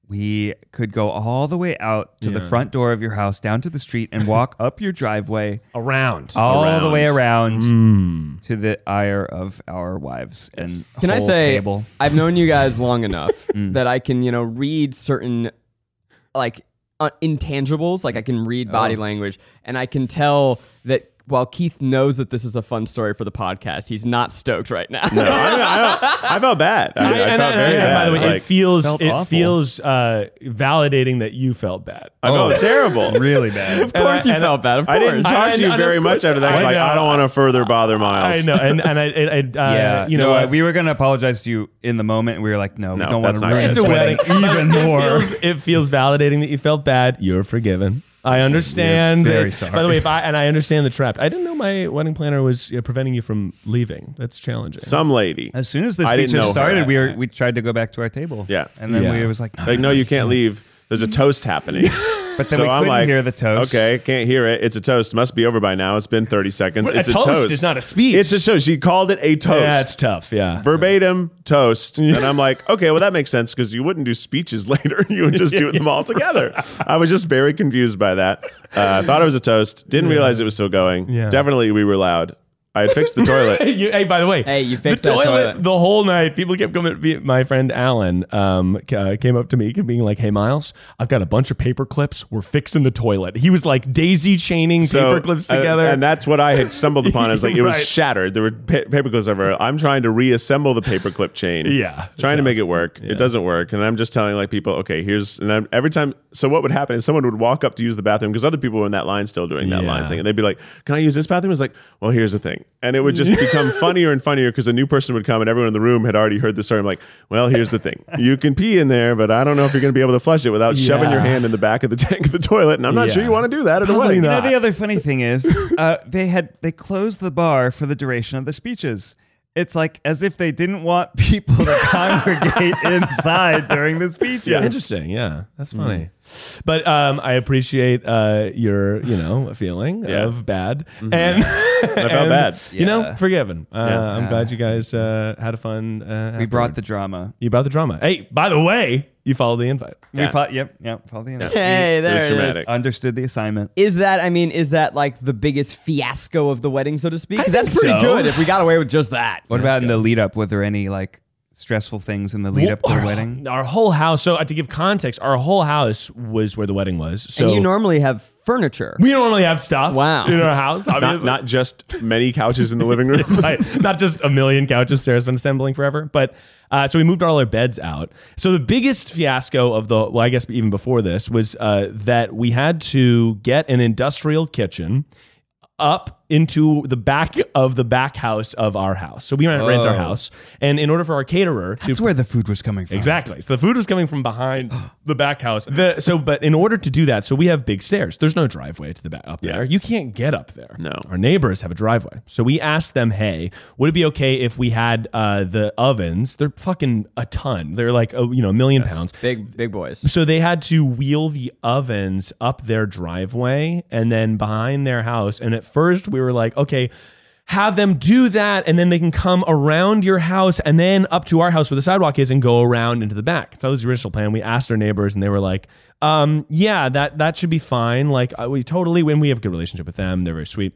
we could go all the way out to the Yeah. front door of your house, down to the street, and walk up your driveway Around. all the way around Mm. to the ire of our wives and Can I whole say table. I've known you guys long enough Mm. that I can, you know, read certain like uh, intangibles, like I can read body Oh. language, and I can tell that while Keith knows that this is a fun story for the podcast, he's not stoked right now. No, I, I, I felt bad. I, I, and, felt and- very and bad. by the way, like, it feels Felt it awful. feels uh, validating that you felt bad. I felt Oh. terrible. really bad. Of course, And you I- felt bad. Of course, I didn't talk I- to you I- very of much course after that. 'cause I like, know. I don't want to further bother Miles. I know, and and I, I, I uh, yeah, you know, no, what? we were going to apologize to you in the moment. And we were like, no, No, we don't want that's to not ruin good. this It's a wedding even it more. Feels, it feels validating that you felt bad. You're forgiven. I understand. You're very that- sorry. By the way, if I and I understand the trap. I didn't know my wedding planner was uh, preventing you from leaving. That's challenging. Some lady. As soon as the I didn't speeches know her. started, we were we tried to go back to our table. Yeah. and then Yeah. we was like, Like, no, you can't leave. There's a toast happening. But then so we I'm couldn't like, hear the toast. Okay, can't hear it. It's a toast. Must be over by now. It's been thirty seconds. But a it's a toast toast. is not a speech. It's a toast. She called it a toast. Yeah, it's tough. Yeah. Verbatim toast. And I'm like, okay, well, that makes sense because you wouldn't do speeches later. You would just do them all together. I was just very confused by that. Uh, I thought it was a toast. Didn't realize it was still going. Yeah. Definitely we were loud. I had fixed the toilet. You- hey, by the way, Hey, you fixed the that toilet, toilet. the whole night. People kept coming. be- My friend Alan um, c- uh, came up to me, being like, "Hey, Miles, I've got a bunch of paper clips. We're fixing the toilet." He was like daisy chaining paper clips uh, together, and that's what I had stumbled upon. Is like it was Right. shattered. There were pa- paper clips everywhere. I'm trying to reassemble the paperclip chain. Yeah. trying to make it work. It doesn't work, and I'm just telling like people, okay, here's and I'm, every time. So what would happen is someone would walk up to use the bathroom because other people were in that line still doing that Yeah. line thing, and they'd be like, "Can I use this bathroom?" It's like, well, here's the thing, and it would just become funnier and funnier because a new person would come and everyone in the room had already heard the story. I'm like, well, here's the thing, you can pee in there, but I don't know if you're going to be able to flush it without shoving your Yeah. hand in the back of the tank of the toilet, and I'm not Yeah. sure you want to do that at a Probably wedding. You know, not. the other funny thing is, uh, they had they closed the bar for the duration of the speeches. It's like as if they didn't want people to congregate inside during the speeches. Yeah. Interesting. Yeah, that's funny. But um, I appreciate uh, your, you know, feeling Yeah. of bad, and I felt bad. You know, Yeah. forgiven. Uh, Yeah. I'm glad you guys uh, had a fun. Uh, We brought afterward. the drama. You brought the drama. Hey, by the way, you followed the invite. Yeah. We fought. Yep. Yep. Followed the invite. Hey, It there was it is. dramatic. Understood the assignment. Is that, I mean, is that like the biggest fiasco of the wedding, so to speak? 'Cause I that's think pretty so. good if we got away with just that. What about in the lead up? Were there any like stressful things in the lead up to the Our- wedding? Our whole house. So uh, to give context, our whole house was where the wedding was. So and you normally have furniture. We normally have stuff Wow. in our house. Not, Obviously. not just many couches in the living room. Right. Not just a million couches Sarah's been assembling forever. But uh, so we moved all our beds out. So the biggest fiasco of the, well, I guess even before this, was uh, that we had to get an industrial kitchen up into the back of the back house of our house. So we rent, rent our Oh. house. And in order for our caterer That's to... where the food was coming from. Exactly. So the food was coming from behind the back house. The, so, but in order to do that, so we have big stairs. There's no driveway to the back up Yeah. there. You can't get up there. No. Our neighbors have a driveway. So we asked them, hey, would it be okay if we had uh, the ovens? They're fucking a ton. They're like, oh, you know, a million pounds. Big, big boys. So they had to wheel the ovens up their driveway and then behind their house. And at first we were like, okay, have them do that, and then they can come around your house and then up to our house where the sidewalk is and go around into the back. So that was the original plan. We asked our neighbors, and they were like, um, yeah, that that should be fine. Like, uh, we totally, when we have a good relationship with them, they're very sweet.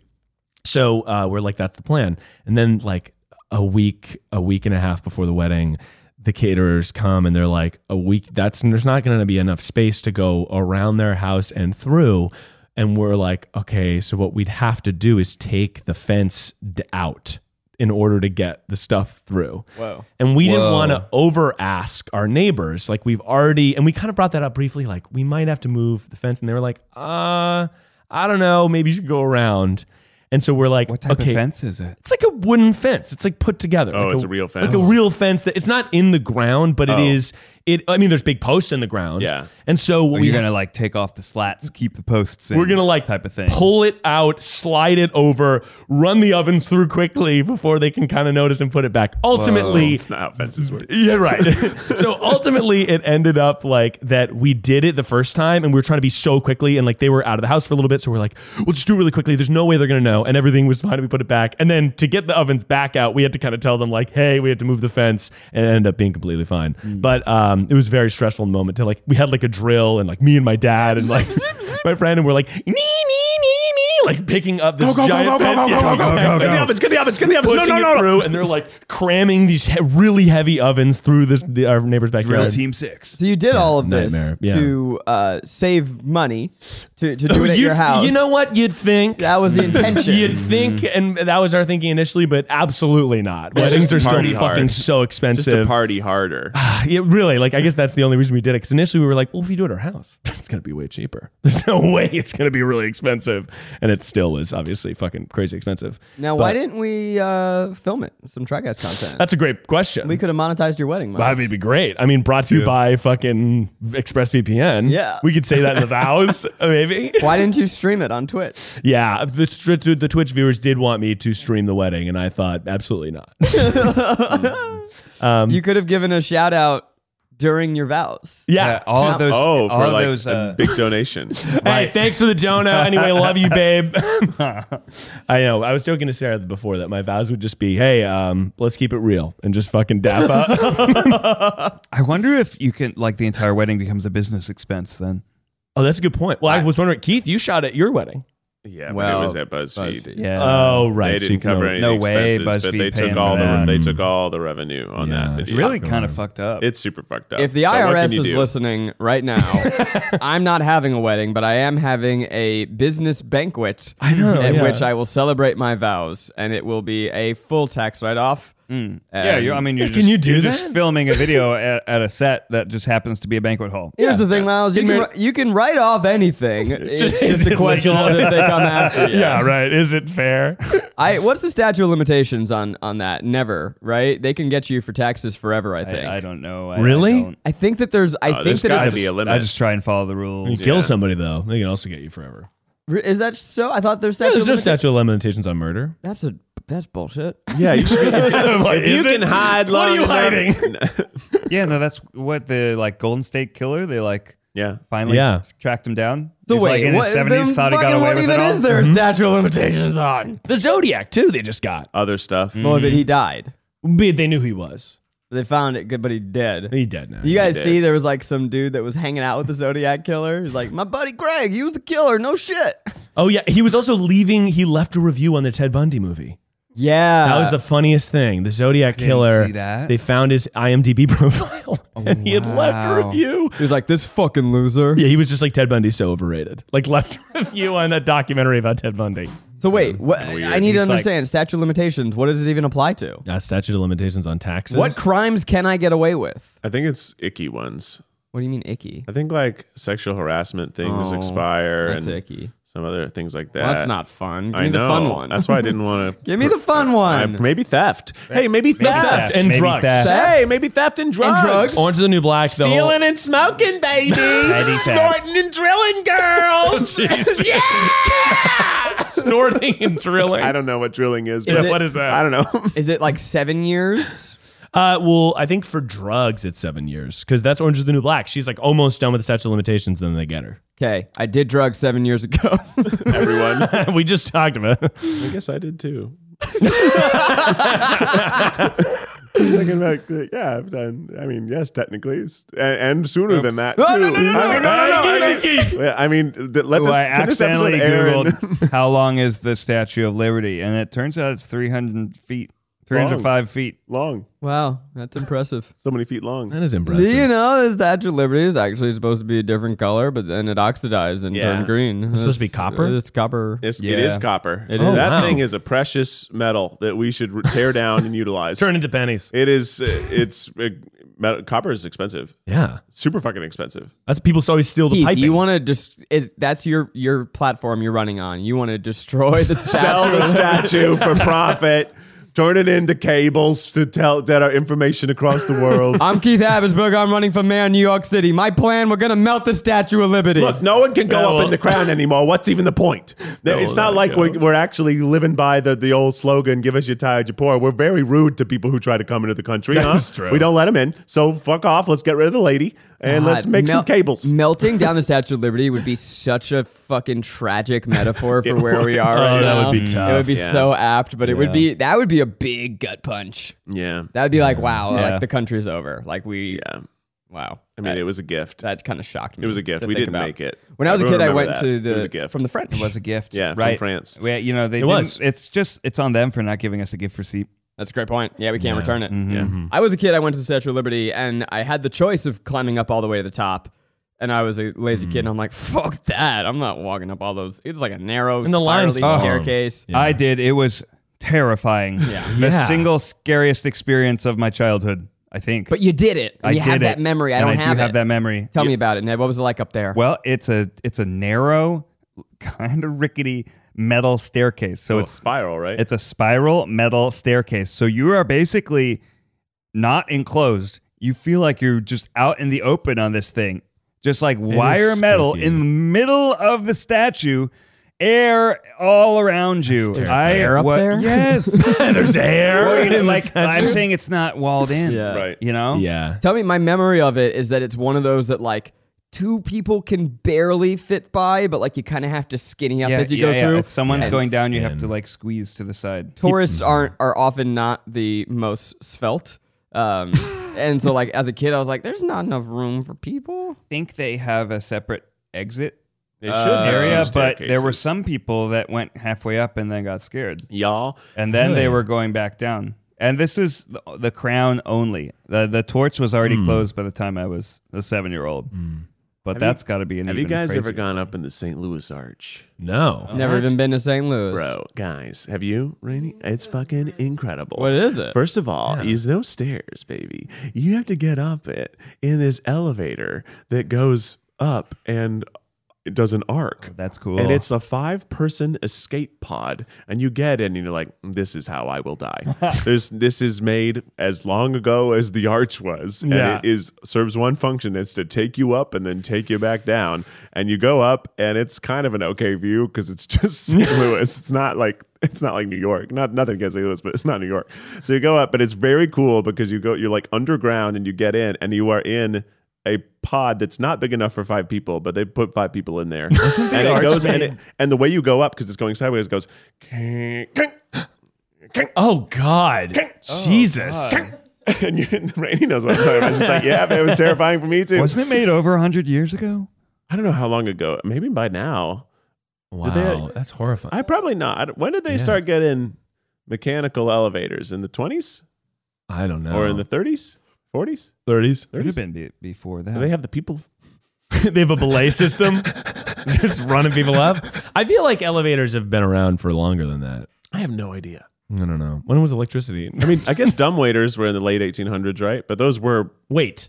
So uh, we're like, that's the plan. And then like a week, a week and a half before the wedding, the caterers come and they're like, a week, that's, there's not going to be enough space to go around their house and through. And we're like, okay, so what we'd have to do is take the fence d- out in order to get the stuff through. Whoa. And we didn't Whoa. want to over ask our neighbors. Like we've already, and we kind of brought that up briefly, like we might have to move the fence. And they were like, uh, I don't know, maybe you should go around. And so we're like, What type okay, of fence is it? it's like a wooden fence. It's like put together. Oh, like it's a real fence. Like a real fence that it's not in the ground, but it Oh. is, it, I mean, there's big posts in the ground. Yeah. And so what Are we you gonna like take off the slats, keep the posts in? we're gonna like type of thing. pull it out, slide it over, run the ovens through quickly before they can kind of notice and put it back. Ultimately, It's not how fences work. yeah, right. So ultimately, it ended up like that. We did it the first time, and we were trying to be so quickly, and like they were out of the house for a little bit, so we're like, we'll just do it really quickly. There's no way they're gonna know, and everything was fine. We put it back, and then to get the ovens back out, we had to kind of tell them like, hey, we had to move the fence, and it ended up being completely fine. Mm. But um, it was a very stressful moment to like we had like a drill, and like me and my dad and like my friend, and we're like, nee, nee, nee, nee, like picking up this Go, go, go, giant go, go, fence. go, Yeah, go, go, go, Get the go. ovens, get the ovens, get the ovens. Pushing no, no, it no, through. and they're like cramming these he- really heavy ovens through this the, our neighbor's backyard. Drill Team Six. So you did all of this nightmare, yeah. to uh, save money to, to do it at You'd- your house. You know what? You'd think that was the intention. You'd think, and that was our thinking initially, but absolutely not. Weddings are still party fucking hard. so expensive. Just to party harder. Yeah, really. Like, I guess that's the only reason we did it. Because initially we were like, well, if we do it at our house, it's going to be way cheaper. There's no way it's going to be really expensive. And it still was obviously fucking crazy expensive. Now, But why didn't we uh, film it? Some Try Guys content. That's a great question. We could have monetized your wedding. Well, that'd be great. I mean, brought to you by fucking ExpressVPN. Yeah. We could say that in the vows, maybe. Why didn't you stream it on Twitch? Yeah, the, str- the Twitch viewers did want me to stream the wedding, and I thought, absolutely not. um, You could have given a shout out during your vows. yeah. Yeah, all of those. Oh, all for of like those. a Uh, big donation. Hey, thanks for the dono. Anyway, love you, babe. I know. I was joking to Sarah before that my vows would just be, hey, um, let's keep it real and just fucking dap up. I wonder if you can like the entire wedding becomes a business expense then. Oh, that's a good point. Well, I was wondering, Keith, you shot at your wedding. Yeah, but Well, it was at BuzzFeed. BuzzFeed. Yeah. Oh, right. They So didn't you cover know- any no of the way expenses, but BuzzFeed they paying took all for the that. they took all the revenue on Yeah, that it's video. Really kind of fucked up. It's super fucked up. If the But what I R S can you is do? listening right now, I'm not having a wedding, but I am having a business banquet I know, at yeah. which I will celebrate my vows, and it will be a full tax write-off. Mm. Yeah, you're, I mean, you're Can just, you do you're that? just filming a video at, at a set that just happens to be a banquet hall. Here's the thing, Miles. You Get can, married- ri- you can write off anything. It's Just- just is the it question legal? is if they come after you. Yeah, right. Is it fair? I what's the statute of limitations on on that? Never, right? They can get you for taxes forever. I think. I, I don't know. I, Really? I, don't. I think that there's. I Oh, think there's that gotta it's, be a limit. I just try and follow the rules. You kill Yeah. somebody, though. They can also get you forever. is that so? I thought there's Yeah, statute. there's of no limita- statute of limitations on murder. That's a that's bullshit. Yeah, you should be, if, What, if you is can it? hide What long are you enough- hiding? Yeah, no, that's what the like Golden State Killer. They like Yeah. finally Yeah. tracked him down. So He's wait, like in his what, seventies, then thought he got fucking away what with even it all. is there a statute of limitations on? The Zodiac, too, they just got. Other stuff. Well, but he died. But they knew who he was. They found it good, but he dead. He's dead now. You guys did. see there was like some dude that was hanging out with the Zodiac killer. He's like, my buddy Greg, he was the killer. No shit. Oh, yeah. He was also leaving. He left a review on the Ted Bundy movie. Yeah. That was the funniest thing. The Zodiac didn't Killer, see that. they found his I M D B profile and he had left a wow. review. He was like, this fucking loser. Yeah, he was just like, Ted Bundy's so overrated. Like left a review on a documentary about Ted Bundy. So wait, what, I need to He's like- understand statute of limitations. What does it even apply to? Uh, statute of limitations on taxes. What crimes can I get away with? I think it's icky ones. What do you mean icky? I think like sexual harassment things Oh, expire that's and icky. some other things like that. Well, that's not fun. Give I me know. the fun one. That's why I didn't want to. Give me the fun one. maybe theft. Hey, maybe theft. theft. and Maybe drugs. theft. Hey, maybe theft and drugs. drugs. Orange is the New Black. the whole- Stealing and smoking, baby. Petty theft. Snorting and drilling girls. yeah. Snorting and drilling. I don't know what drilling is. Is But it- what is that? I don't know. Is it like seven years? Uh, well, I think for drugs, it's seven years because that's Orange is the New Black. She's like almost done with the statute of limitations, then they get her. Okay, I did drugs seven years ago. Everyone. We just talked about it. I guess I did too. Thinking about, like, yeah, I've done. I mean, yes, technically, it's- and, and sooner than that. No, too. no, no, no, I mean, no, no, no, no, no, no, I mean, I mean, th- let Ooh, this, I can this episode accidentally air in- Googled how long is the Statue of Liberty, and it turns out it's three hundred feet, three hundred five feet. long, Wow, that's impressive. so many feet long. That is impressive. Do you know the Statue of Liberty is actually supposed to be a different color, but then it oxidized and Yeah. turned green. It's supposed to be copper? It's copper. It's, Yeah. It is copper. It is. That Oh, wow. thing is a precious metal that we should re- tear down and utilize. Turn into pennies. It is. uh, It's uh, metal, copper is expensive. Yeah. Super fucking expensive. That's people always steal the Keith, piping. you want to just it, that's your your platform you're running on. You want to destroy the Sell statue. the statue for profit. Turn it into cables to tell that our information across the world. I'm Keith Habsburg. I'm running for mayor in New York City. My plan, we're going to melt the Statue of Liberty. Look, no one can go Yeah, up well- in the crown anymore. What's even the point? No, it's not no, like no. we're, we're actually living by the, the old slogan, give us your tired, your poor. We're very rude to people who try to come into the country. Huh? That's true. We don't let them in. So fuck off. Let's get rid of the lady and God, let's make some mel- cables. Melting down the Statue of Liberty would be such a fucking tragic metaphor for It where we would. are Oh, right that now. would be tough. It would be Yeah. so apt, but it would Yeah. be that would be a big gut punch. Yeah. That would be like, wow, Yeah. like the country's over. Like we, Yeah. wow. I mean, that, it was a gift. that kind of shocked me. It was a gift. to We think didn't about. make it. When I was a Everyone kid, I remember went that. to the It was a gift. from the French. It was a gift. Yeah, from right. France. Well, you know, they It didn't, was. It's just, it's on them for not giving us a gift receipt. That's a great point. Yeah, we can't Yeah. return it. Yeah. I was a kid. I went to the Statue of Liberty, and I had the choice of climbing up all the way to the top. And I was a lazy kid, and I'm like, "Fuck that! I'm not walking up all those." It's like a narrow, And the line's spirally long. staircase. Yeah. I did. It was terrifying. Yeah. The Yeah. single scariest experience of my childhood, I think. But you did it. And I you did have it. that memory. I and don't I have do it. have that memory. Tell Yeah. me about it, Ned. What was it like up there? Well, it's a it's a narrow, kind of rickety metal staircase. So So it's it's spiral, right? it's a spiral metal staircase. So you are basically not enclosed. You feel like you're just out in the open on this thing. Just like wire metal spooky. in the middle of the statue, air all around you. There's I air up what- there? Yes. There's air. Well, you know, in the like statue. I'm saying it's not walled in. Yeah. Right. You know? Yeah. Tell me, my memory of it is that it's one of those that like two people can barely fit by, but like you kind of have to skinny up Yeah, as you yeah, go yeah. through. If someone's And going down, you have and- to like squeeze to the side. tourists aren't are often not the most svelte. Um, and so like as a kid, I was like, "There's not enough room for people." Think they have a separate exit They should Uh, have area, two but there were staircases. some people that went halfway up and then got scared, y'all. and then they Really? were going back down. And this is the, the crown only. the The torch was already closed by the time I was a seven year old. But Have that's you- got to be an Have you even guys ever crazier- gone up in the Saint Louis Arch? No. Never even been to Saint Louis, Bro, guys, have you, Rainey? It's fucking incredible. What is it? First of all, there's no stairs, baby. You have to get up it in this elevator that goes up and it does an arc. That's cool. And it's a five person escape pod. And you get in and you're like, this is how I will die. There's this is made as long ago as the arch was. And Yeah. it is serves one function. It's to take you up and then take you back down. And you go up and it's kind of an okay view because it's just Saint Louis. It's not like it's not like New York. Not nothing against Saint Louis, but it's not New York. So you go up, but it's very cool because you go you're like underground and you get in and you are in a pod that's not big enough for five people, but they put five people in there. and it arch goes and, made- it, and the way you go up because it's going sideways, it goes. "Kink, kink, kink, Oh God. Jesus. and you, Rainey knows what I'm talking about. She's like, yeah, man, it was terrifying for me too. Wasn't it made over a hundred years ago? I don't know how long ago. Maybe by now. Wow. they- That's horrifying. I probably not. When did they Yeah. start getting mechanical elevators? In the twenties? I don't know. Or in the thirties? forties? thirties? Could have been be- before that. Do they have the people? They have a belay system, just running people up. I feel like elevators have been around for longer than that. I have no idea. I don't know. When was electricity? I mean, I guess dumbwaiters were in the late eighteen hundreds, right? But those were Wait.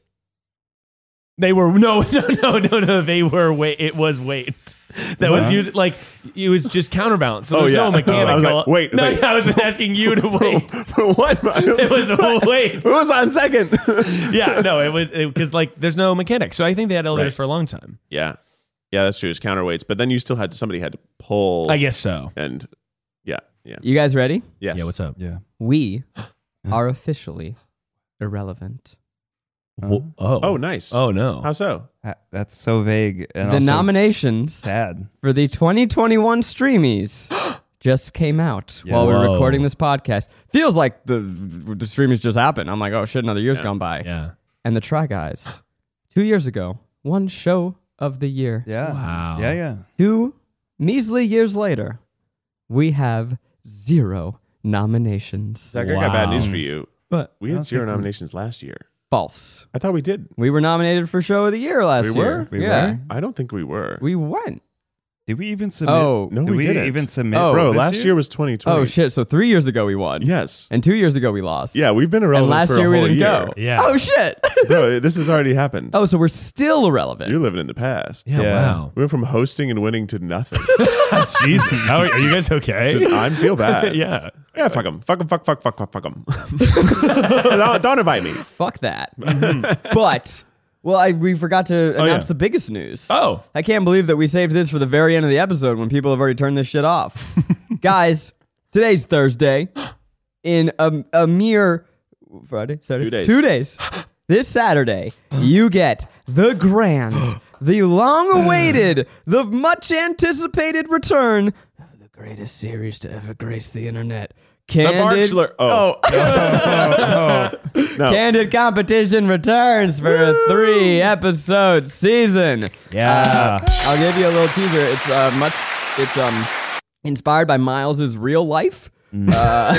They were no, no, no, no, no. They were wait. It was weight. That What? was used like it was just counterbalance. So Oh, there's yeah. no mechanical. I was like, wait, no, wait. I was asking you to wait. what? It was a wait. Who was on second? Yeah, no, it was because like there's no mechanics. So I think they had elevators Right. for a long time. Yeah, yeah, that's true. It's counterweights, but then you still had somebody had to pull. I guess so. And yeah, yeah, You guys ready? yes. Yeah, what's up? Yeah. We are officially irrelevant. Well, oh, Oh, nice. oh no. How so? That- That's so vague and The also nominations sad. for the twenty twenty-one Streamies just came out Yeah. while we were Whoa. recording this podcast. Feels like the the Streamies just happened. I'm like, oh shit, another year's Yeah. gone by. Yeah. And the Try Guys, two years ago, won Show of the Year. Yeah. Wow. Yeah, yeah. Two measly years later, we have zero nominations. Zach, I got bad Wow. news for you. But We I had don't zero think we- nominations last year. false. I thought we did. We were nominated for Show of the Year last We year. were? We yeah. were? I don't think we were. We weren't. Did we even submit? Oh. No, Did we we, didn't. even submit? Oh. Bro, this last year? was twenty twenty. Oh shit! So three years ago we won. Yes. And two years ago we lost. Yeah, we've been irrelevant And last for year a we whole didn't year. go. Yeah. Oh shit! Bro, this has already happened. Oh, so we're still irrelevant. You're living in the past. Yeah, Yeah. wow. We went from hosting and winning to nothing. Jesus. How are, are you guys okay? I feel bad. Yeah. Yeah, fuck them. Fuck them. Fuck, fuck, fuck, fuck, fuck them. don't, don't invite me. Fuck that. But well, I, we forgot to Oh, announce yeah. the biggest news. Oh. I can't believe that we saved this for the very end of the episode when people have already turned this shit off. Guys, today's Thursday. In a, a mere Friday, Saturday, Two days. Two days. This Saturday, you get the grand, the long-awaited, the much-anticipated return of the greatest series to ever grace the internet. Candid, Bachelor- oh. No. Candid Competition returns for a three-episode season. Yeah. Uh, I'll give you a little teaser. It's uh, much. It's um inspired by Miles's real life. Uh,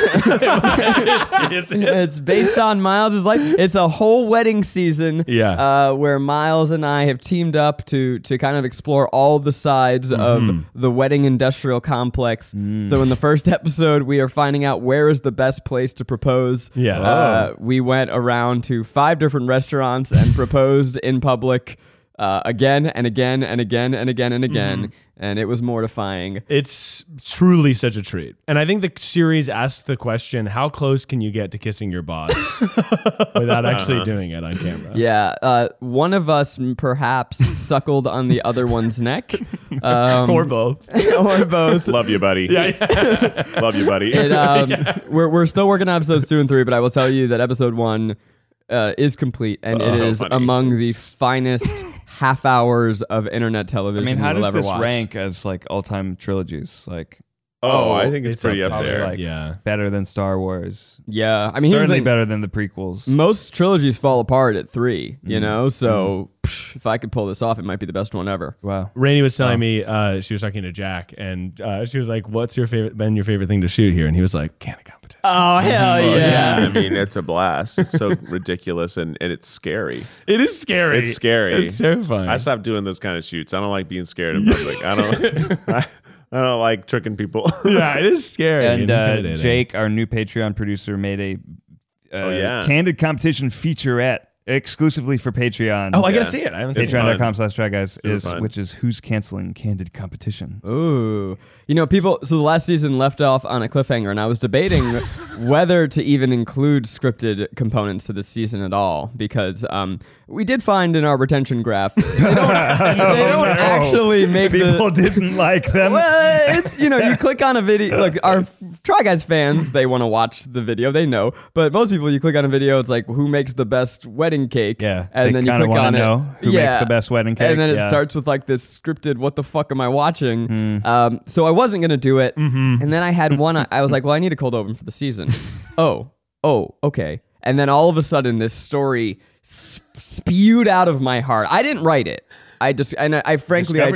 it's, it's based on Miles's life. It's a whole wedding season. Yeah. Uh, where Miles and I have teamed up to to kind of explore all the sides of the wedding industrial complex. So in the first episode, we are finding out where is the best place to propose. Yeah. Uh, we went around to five different restaurants and proposed in public. Uh, again and again and again and again and again, and it was mortifying. It's truly such a treat. And I think the series asks the question, how close can you get to kissing your boss without actually doing it on camera? Yeah, uh, one of us m- perhaps suckled on the other one's neck, um, Or both. or both. Love you, buddy. Yeah, yeah. Love you, buddy. It, um, we're we're still working on episodes two and three, but I will tell you that episode one uh, is complete, and it Oh, is funny. among the finest half hours of internet I television. mean, how you will does ever this watch. rank as like all-time trilogies? Like oh, I think it's, it's pretty up up probably there. like Yeah. better than Star Wars. Yeah, I mean, here's the Certainly thing. better than the prequels. Most trilogies fall apart at three, you Mm. know. So psh, if I could pull this off, it might be the best one ever. Wow. Rainey was telling me uh, she was talking to Jack, and uh, she was like, "What's your favorite been your favorite thing to shoot here?" And he was like, "Candid Competition." Oh hell Oh, yeah! I mean, it's a blast. It's so ridiculous and, and it's scary. It is scary. It's scary. It's terrifying. I stopped doing those kind of shoots. I don't like being scared in public. I don't. I, I don't like tricking people. yeah, it is scary. And uh, intimidating. Jake, our new Patreon producer, made a uh, Oh, yeah. Candid Competition featurette exclusively for Patreon. Oh, I gotta Yeah. see it. I haven't seen It's it. fun. Patreon.com slash Try Guys It's is fun. which is who's canceling Candid Competition. Ooh, you know, people. So the last season left off on a cliffhanger, and I was debating whether to even include scripted components to this season at all, because um, we did find in our retention graph they don't, they don't actually make People the. didn't like them. Well, it's you know, you click on a video. Look, our Try Guys fans, they want to watch the video, they know. But most people, you click on a video, it's like who makes the best wedding cake. Yeah, and they then you kinda click wanna on it. know who makes the best wedding cake, and then it yeah. starts with like this scripted. What the fuck am I watching? Hmm. Um, so I wasn't gonna do it, and then I had one. I, I was like, well, I need a cold open for the season. oh, oh, okay. And then all of a sudden, this story sp- spewed out of my heart. I didn't write it. I just and I, I frankly I, Discovered tr- it.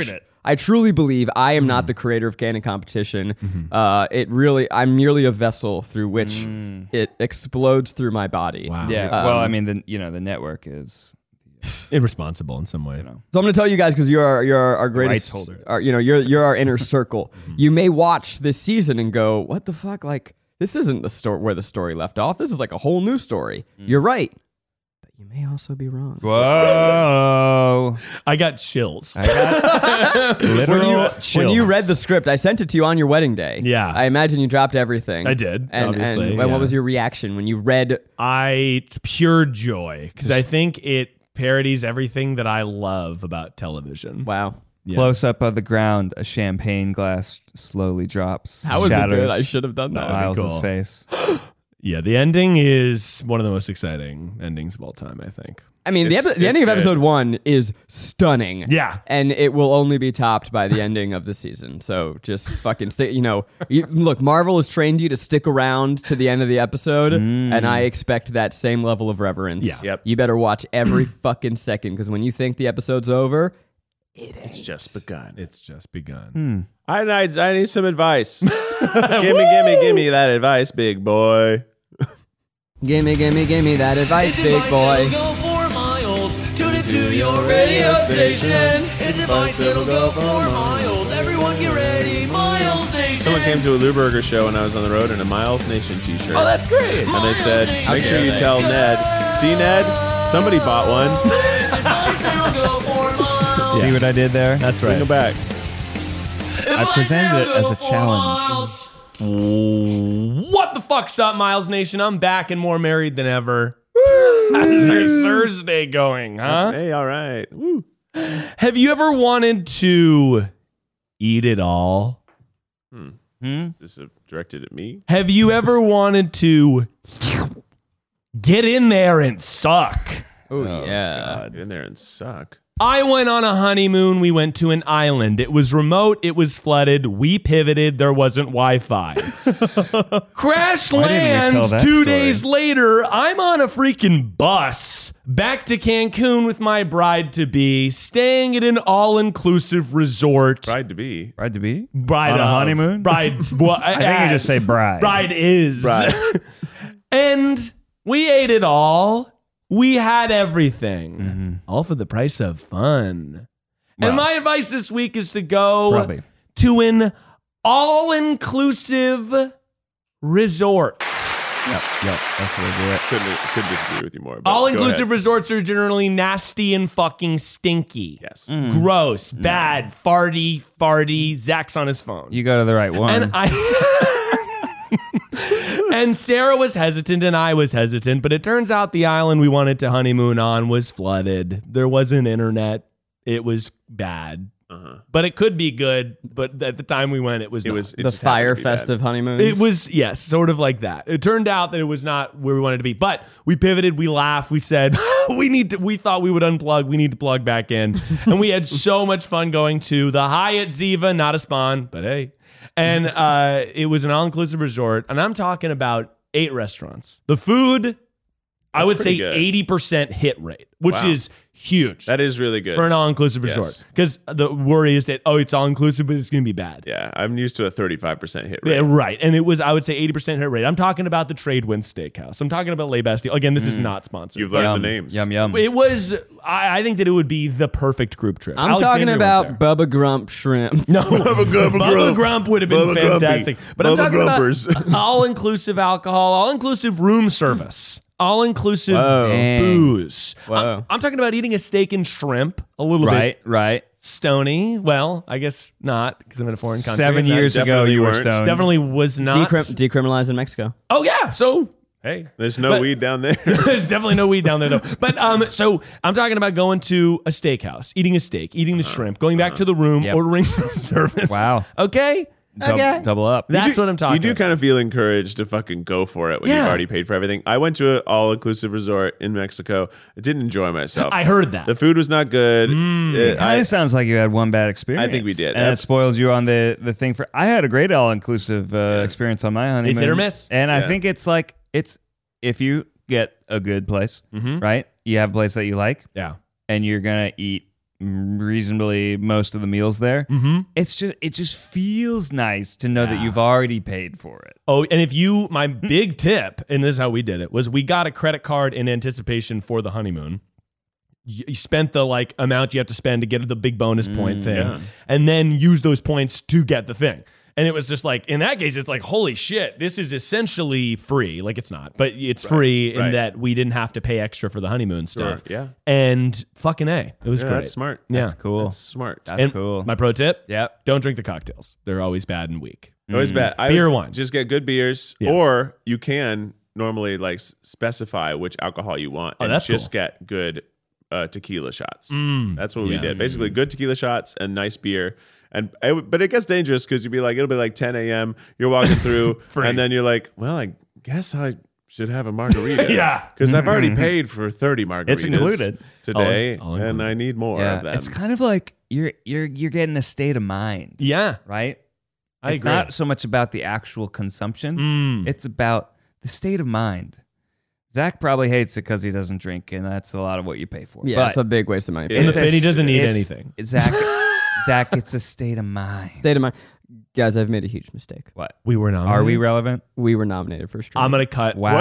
I truly believe I am mm. not the creator of Canon Competition. Mm-hmm. Uh, it really, I'm merely a vessel through which mm. it explodes through my body. Wow. Yeah. Um, well, I mean, the you know the network is irresponsible in some way. You know. So I'm going to tell you guys because you're our, you're our greatest holder. Our, you know, you're you're our inner circle. Mm-hmm. You may watch this season and go, "What the fuck?" Like this isn't the story where the story left off. This is like a whole new story. Mm. You're right. You may also be wrong. Whoa. I got chills. I got literal when you, chills. When you read the script, I sent it to you on your wedding day. Yeah. I imagine you dropped everything. I did, and, obviously. And yeah. what was your reaction when you read? I, pure joy, because I think it parodies everything that I love about television. Wow. Yeah. Close up of the ground, a champagne glass slowly drops. How would be good? I should have done that. Miles' cool. face. Yeah, the ending is one of the most exciting endings of all time, I think. I mean, the, epi- the ending of episode one is stunning. Yeah. And it will only be topped by the ending of the season. So just fucking stay, you know, you, look, Marvel has trained you to stick around to the end of the episode, mm. and I expect that same level of reverence. Yeah. Yep. You better watch every fucking second, because when you think the episode's over, it It's just begun. It's just begun. Hmm. I, I, I need some advice. gimme, gimme, gimme that advice, big boy. Gimme, gimme, gimme that advice, big boy. Go for miles, tune it to your radio station. It's advice that'll go for miles. Everyone get ready, Miles Nation. Someone came to a Lou Burger show when I was on the road in a Miles Nation t-shirt. Oh, that's great. And they said, make sure you tell Ned. See, Ned? Somebody bought one. See what I did there? That's right. Bring them back. I presented it as a challenge. What the fuck's up, Miles Nation? I'm back and more married than ever. How's your Thursday going, huh? Hey, all right. Woo. Have you ever wanted to eat it all? Hmm. Hmm? Is this a, directed at me? Have you ever wanted to get in there and suck? Ooh, oh, yeah. God. Get in there and suck. I went on a honeymoon. We went to an island. It was remote. It was flooded. We pivoted. There wasn't Wi-Fi. Crash land two story? days later. I'm on a freaking bus back to Cancun with my bride-to-be, staying at an all-inclusive resort. Bride-to-be? Bride-to-be? Bride on of, a honeymoon? Bride. Well, I think you just say bride. Bride is. Bride. And we ate it all. We had everything, mm-hmm. all for the price of fun. Well, and my advice this week is to go probably. to an all-inclusive resort. Yep, yep, that's the way to do it. Couldn't, couldn't disagree with you more. but All-inclusive go resorts are generally nasty and fucking stinky. Yes. Mm. Gross, bad, farty, farty. Zach's on his phone. You go to the right one. And I... And Sarah was hesitant and I was hesitant, but it turns out the island we wanted to honeymoon on was flooded. There wasn't internet. It was bad. Uh-huh. But it could be good, but at the time we went, it was It not. was it the just happened fire to be bad. festive honeymoon. It was, yes, sort of like that. It turned out that it was not where we wanted to be, but we pivoted, we laughed, we said, we need to, we thought we would unplug, we need to plug back in. And we had so much fun going to the Hyatt Ziva, not a spawn, but hey. And uh, it was an all-inclusive resort, and I'm talking about eight restaurants. The food, That's I would say good. eighty percent hit rate, which Wow. is huge. That is really good. For an all-inclusive Yes. resort. Because the worry is that, oh, it's all-inclusive, but it's going to be bad. Yeah, I'm used to a thirty-five percent hit rate. Yeah, right. And it was, I would say, eighty percent hit rate. I'm talking about the Tradewind Steakhouse. I'm talking about Le Bastille. Again, this is not sponsored. You've learned yum, the names. Yum, yum. It was, I, I think that it would be the perfect group trip. I'm Alexandria talking went about there. Bubba Grump shrimp. No, Bubba Grump, Bubba Grump would have been Bubba Grumpy. fantastic. But I'm Bubba talking Grumpers. about all-inclusive alcohol, all-inclusive room service, all-inclusive Whoa. booze. Whoa. I'm, I'm talking about eating a steak and shrimp, a little right, bit right. stony. Well, I guess not, because I'm in a foreign country. Seven and that's- years ago, definitely you were weren't. stoned. Definitely was not. Decrim- decriminalized in Mexico. Oh, yeah. So, hey. There's no But- weed down there. There's definitely no weed down there, though. But um, so I'm talking about going to a steakhouse, eating a steak, eating the shrimp, going back to the room, Yep. ordering room service. Wow. Okay? Dub- Okay. Double up. That's what I'm talking You do about. kind of feel encouraged to fucking go for it when Yeah. you've already paid for everything. I went to an all-inclusive resort in Mexico. I didn't enjoy myself. I heard that. The food was not good. Mm. Uh, It kind I- of sounds like you had one bad experience. I think we did. And Ab- it spoiled you on the, the thing for... I had a great all-inclusive uh, experience on my honeymoon. It's hit or miss. And I Yeah. think it's like, it's if you get a good place, Mhm. right? You have a place that you like, Yeah. and you're going to eat reasonably most of the meals there. Mm-hmm. It's just it just feels nice to know that you've already paid for it. Oh, and if you, my big tip, and this is how we did it, was we got a credit card in anticipation for the honeymoon. You you spent the like amount you have to spend to get the big bonus point Mm, thing, yeah. and then use those points to get the thing. And it was just like, in that case, it's like, holy shit, this is essentially free. Like, it's not, but it's Right, free in right. that we didn't have to pay extra for the honeymoon stuff. yeah. And fucking A. It was Yeah, great. that's smart. Yeah. That's cool. That's smart. That's And cool. My pro tip, Yep. don't drink the cocktails. They're always bad and weak. Always bad. I Beer would wine. Just get good beers, Yeah. or you can normally like s- specify which alcohol you want, Oh, and that's just cool. get good uh, tequila shots. Mm. That's what we Yeah. did. Basically, good tequila shots and nice beer. And it, w- but it gets dangerous because you'd be like, it'll be like ten a.m. You're walking through, Free. and then you're like, well, I guess I should have a margarita. Yeah. because I've already paid for thirty margaritas. It's included. today, All- all and included. I need more Yeah, of them. it's kind of like you're you're you're getting a state of mind, Yeah. right? I it's agree. not so much about the actual consumption. Mm. It's about the state of mind. Zach probably hates it because he doesn't drink, and that's a lot of what you pay for. Yeah, but it's a big waste of money. for And me. the Fitty doesn't need it's- anything. Zach, Zach, it's a state of mind. State of mind. Guys, I've made a huge mistake. What? We were nominated. Are we relevant? We were nominated for streaming. I'm going to cut. Wow.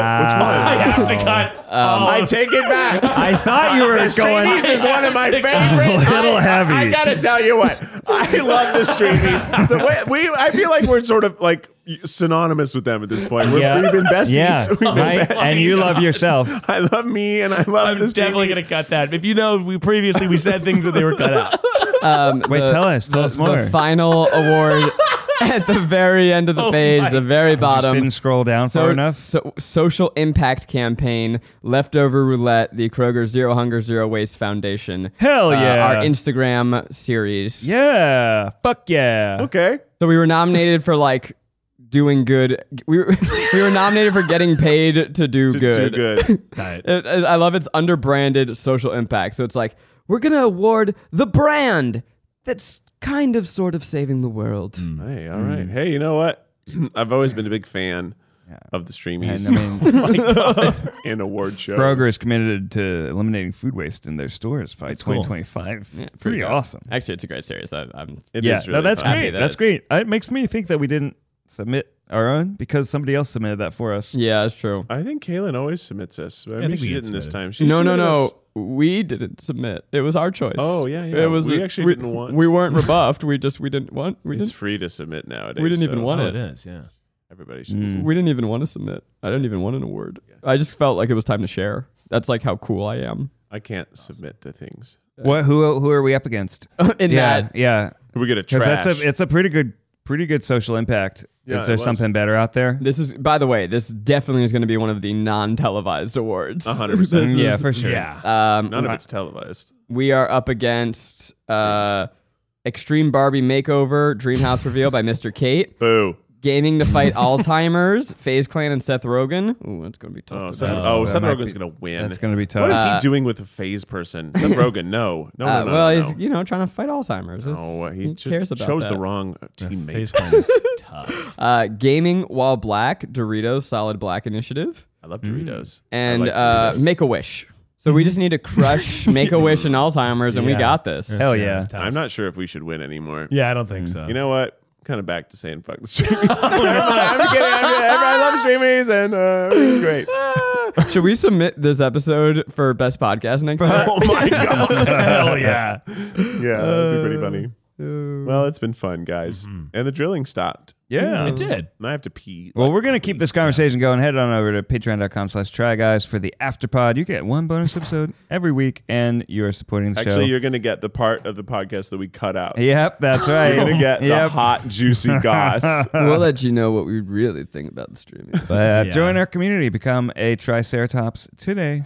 I have to cut. Um, Oh. I take it back. I thought you were The going Streamies is one of my A favorites. little I, heavy. I, I gotta tell you what, I love the Streamies. The way we, I feel like we're sort of like synonymous with them at this point. We're, Yeah. We've been besties. Yeah, We've been right? besties. And you love yourself. I love me, and I love I'm the definitely Streamies. going to cut that. If you know, we previously we said things that they were cut out. Um, Wait, the- tell us. Tell the, us more. The final award at the very end of the Oh page, my the very Just bottom. didn't scroll down So- far enough. So, social impact campaign, leftover roulette, the Kroger Zero Hunger Zero Waste Foundation. Hell Uh, yeah. our Instagram series. Yeah. Fuck yeah. Okay. So we were nominated for like doing good. We were, we were nominated for getting paid to do To good. do good. Right. It- it- I love it's under branded social impact. So it's like we're gonna award the brand that's kind of sort of saving the world. Hey, all right. Hey, you know what? I've always been a big fan of the Streamies And I mean, and award shows. Kroger is committed to eliminating food waste in their stores by cool. twenty twenty-five. Yeah, Pretty good. awesome. Actually, it's a great series. I, I'm It yeah, is no, really that's fun. Happy great. that That's it's- great. It makes me think that we didn't submit our own because somebody else submitted that for us. yeah, it's true. I think Kaylin always submits us. I, I mean, think we she get didn't this submitted. time. She No, no, submitted no. us- We didn't submit. It was our choice. Oh, yeah, yeah. It was. We actually we, didn't want- We weren't rebuffed. We just we didn't want. We It's didn't. free to submit nowadays. We didn't even so want Oh, it. it is, yeah. Everybody should. Mm. We didn't even want to submit. I didn't even want an award. I just felt like it was time to share. That's like how cool I am. I can't submit to things. What? Who? Who are we up against? In yeah, that, yeah. We get a 'Cause trash. that's a it's a pretty good pretty good social impact. Yeah, is there it was. something better out there? this is. By the way, this definitely is going to be one of the non-televised awards. A hundred percent. This Yeah, is- for sure. Yeah. Um, None of it's televised. we are up against uh, Extreme Barbie Makeover, Dreamhouse Reveal by Mister Kate, Boo. Gaming to Fight Alzheimer's, FaZe Clan and Seth Rogen. Ooh, that's going to be tough. Oh, to Seth, beat. oh, that Seth might Rogen's be- gonna win. That's gonna be tough. What is Uh, he doing with a phase person? Seth Rogen, no, no, Uh, no, no. well, no, he's you know trying to fight Alzheimer's. It's- no. he he cho- cares about chose that. the wrong teammate. Face clan is tough. Uh, Gaming While Black, Doritos Solid Black Initiative, I love Doritos. and I like uh, Doritos. Make a Wish. So we just need to crush Make a Wish and Alzheimer's, and we Yeah. got this. Hell yeah. tough. I'm not sure if we should win anymore. Yeah, I don't think so. You know what? Kind of back to saying fuck the streamies. I'm kidding. I'm kidding. I love streamies, and uh, it's great. Should we submit this episode for best podcast next time? Oh my god! Hell yeah. Yeah, that'd be pretty funny. Well, it's been fun, guys, and the drilling stopped. Yeah. It did. And I have to pee. Well, like, we're going to keep this conversation going. Head on over to patreon.com slash try guys for the afterpod. You get one bonus episode every week, and you're supporting the Actually, show. you're going to get the part of the podcast that we cut out. Yep, that's right. You're going to get the Yep. hot, juicy goss. We'll let you know what we really think about the streaming. But, uh, Yeah. join our community. Become a Triceratops today.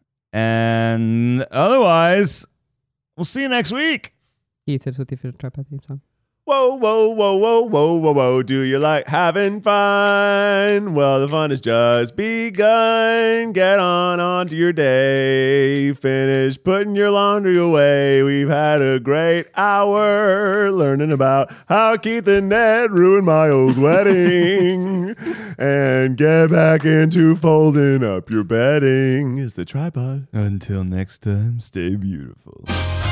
And otherwise, we'll see you next week. Heath, it's with you for the tripod theme song. Whoa, whoa, whoa, whoa, whoa, whoa, whoa. Do you like having fun? Well, the fun has just begun. Get on onto your day. Finish putting your laundry away. We've had a great hour learning about how Keith and Ned ruined Miles' wedding. And get back into folding up your bedding. Is the tripod. Until next time, stay beautiful.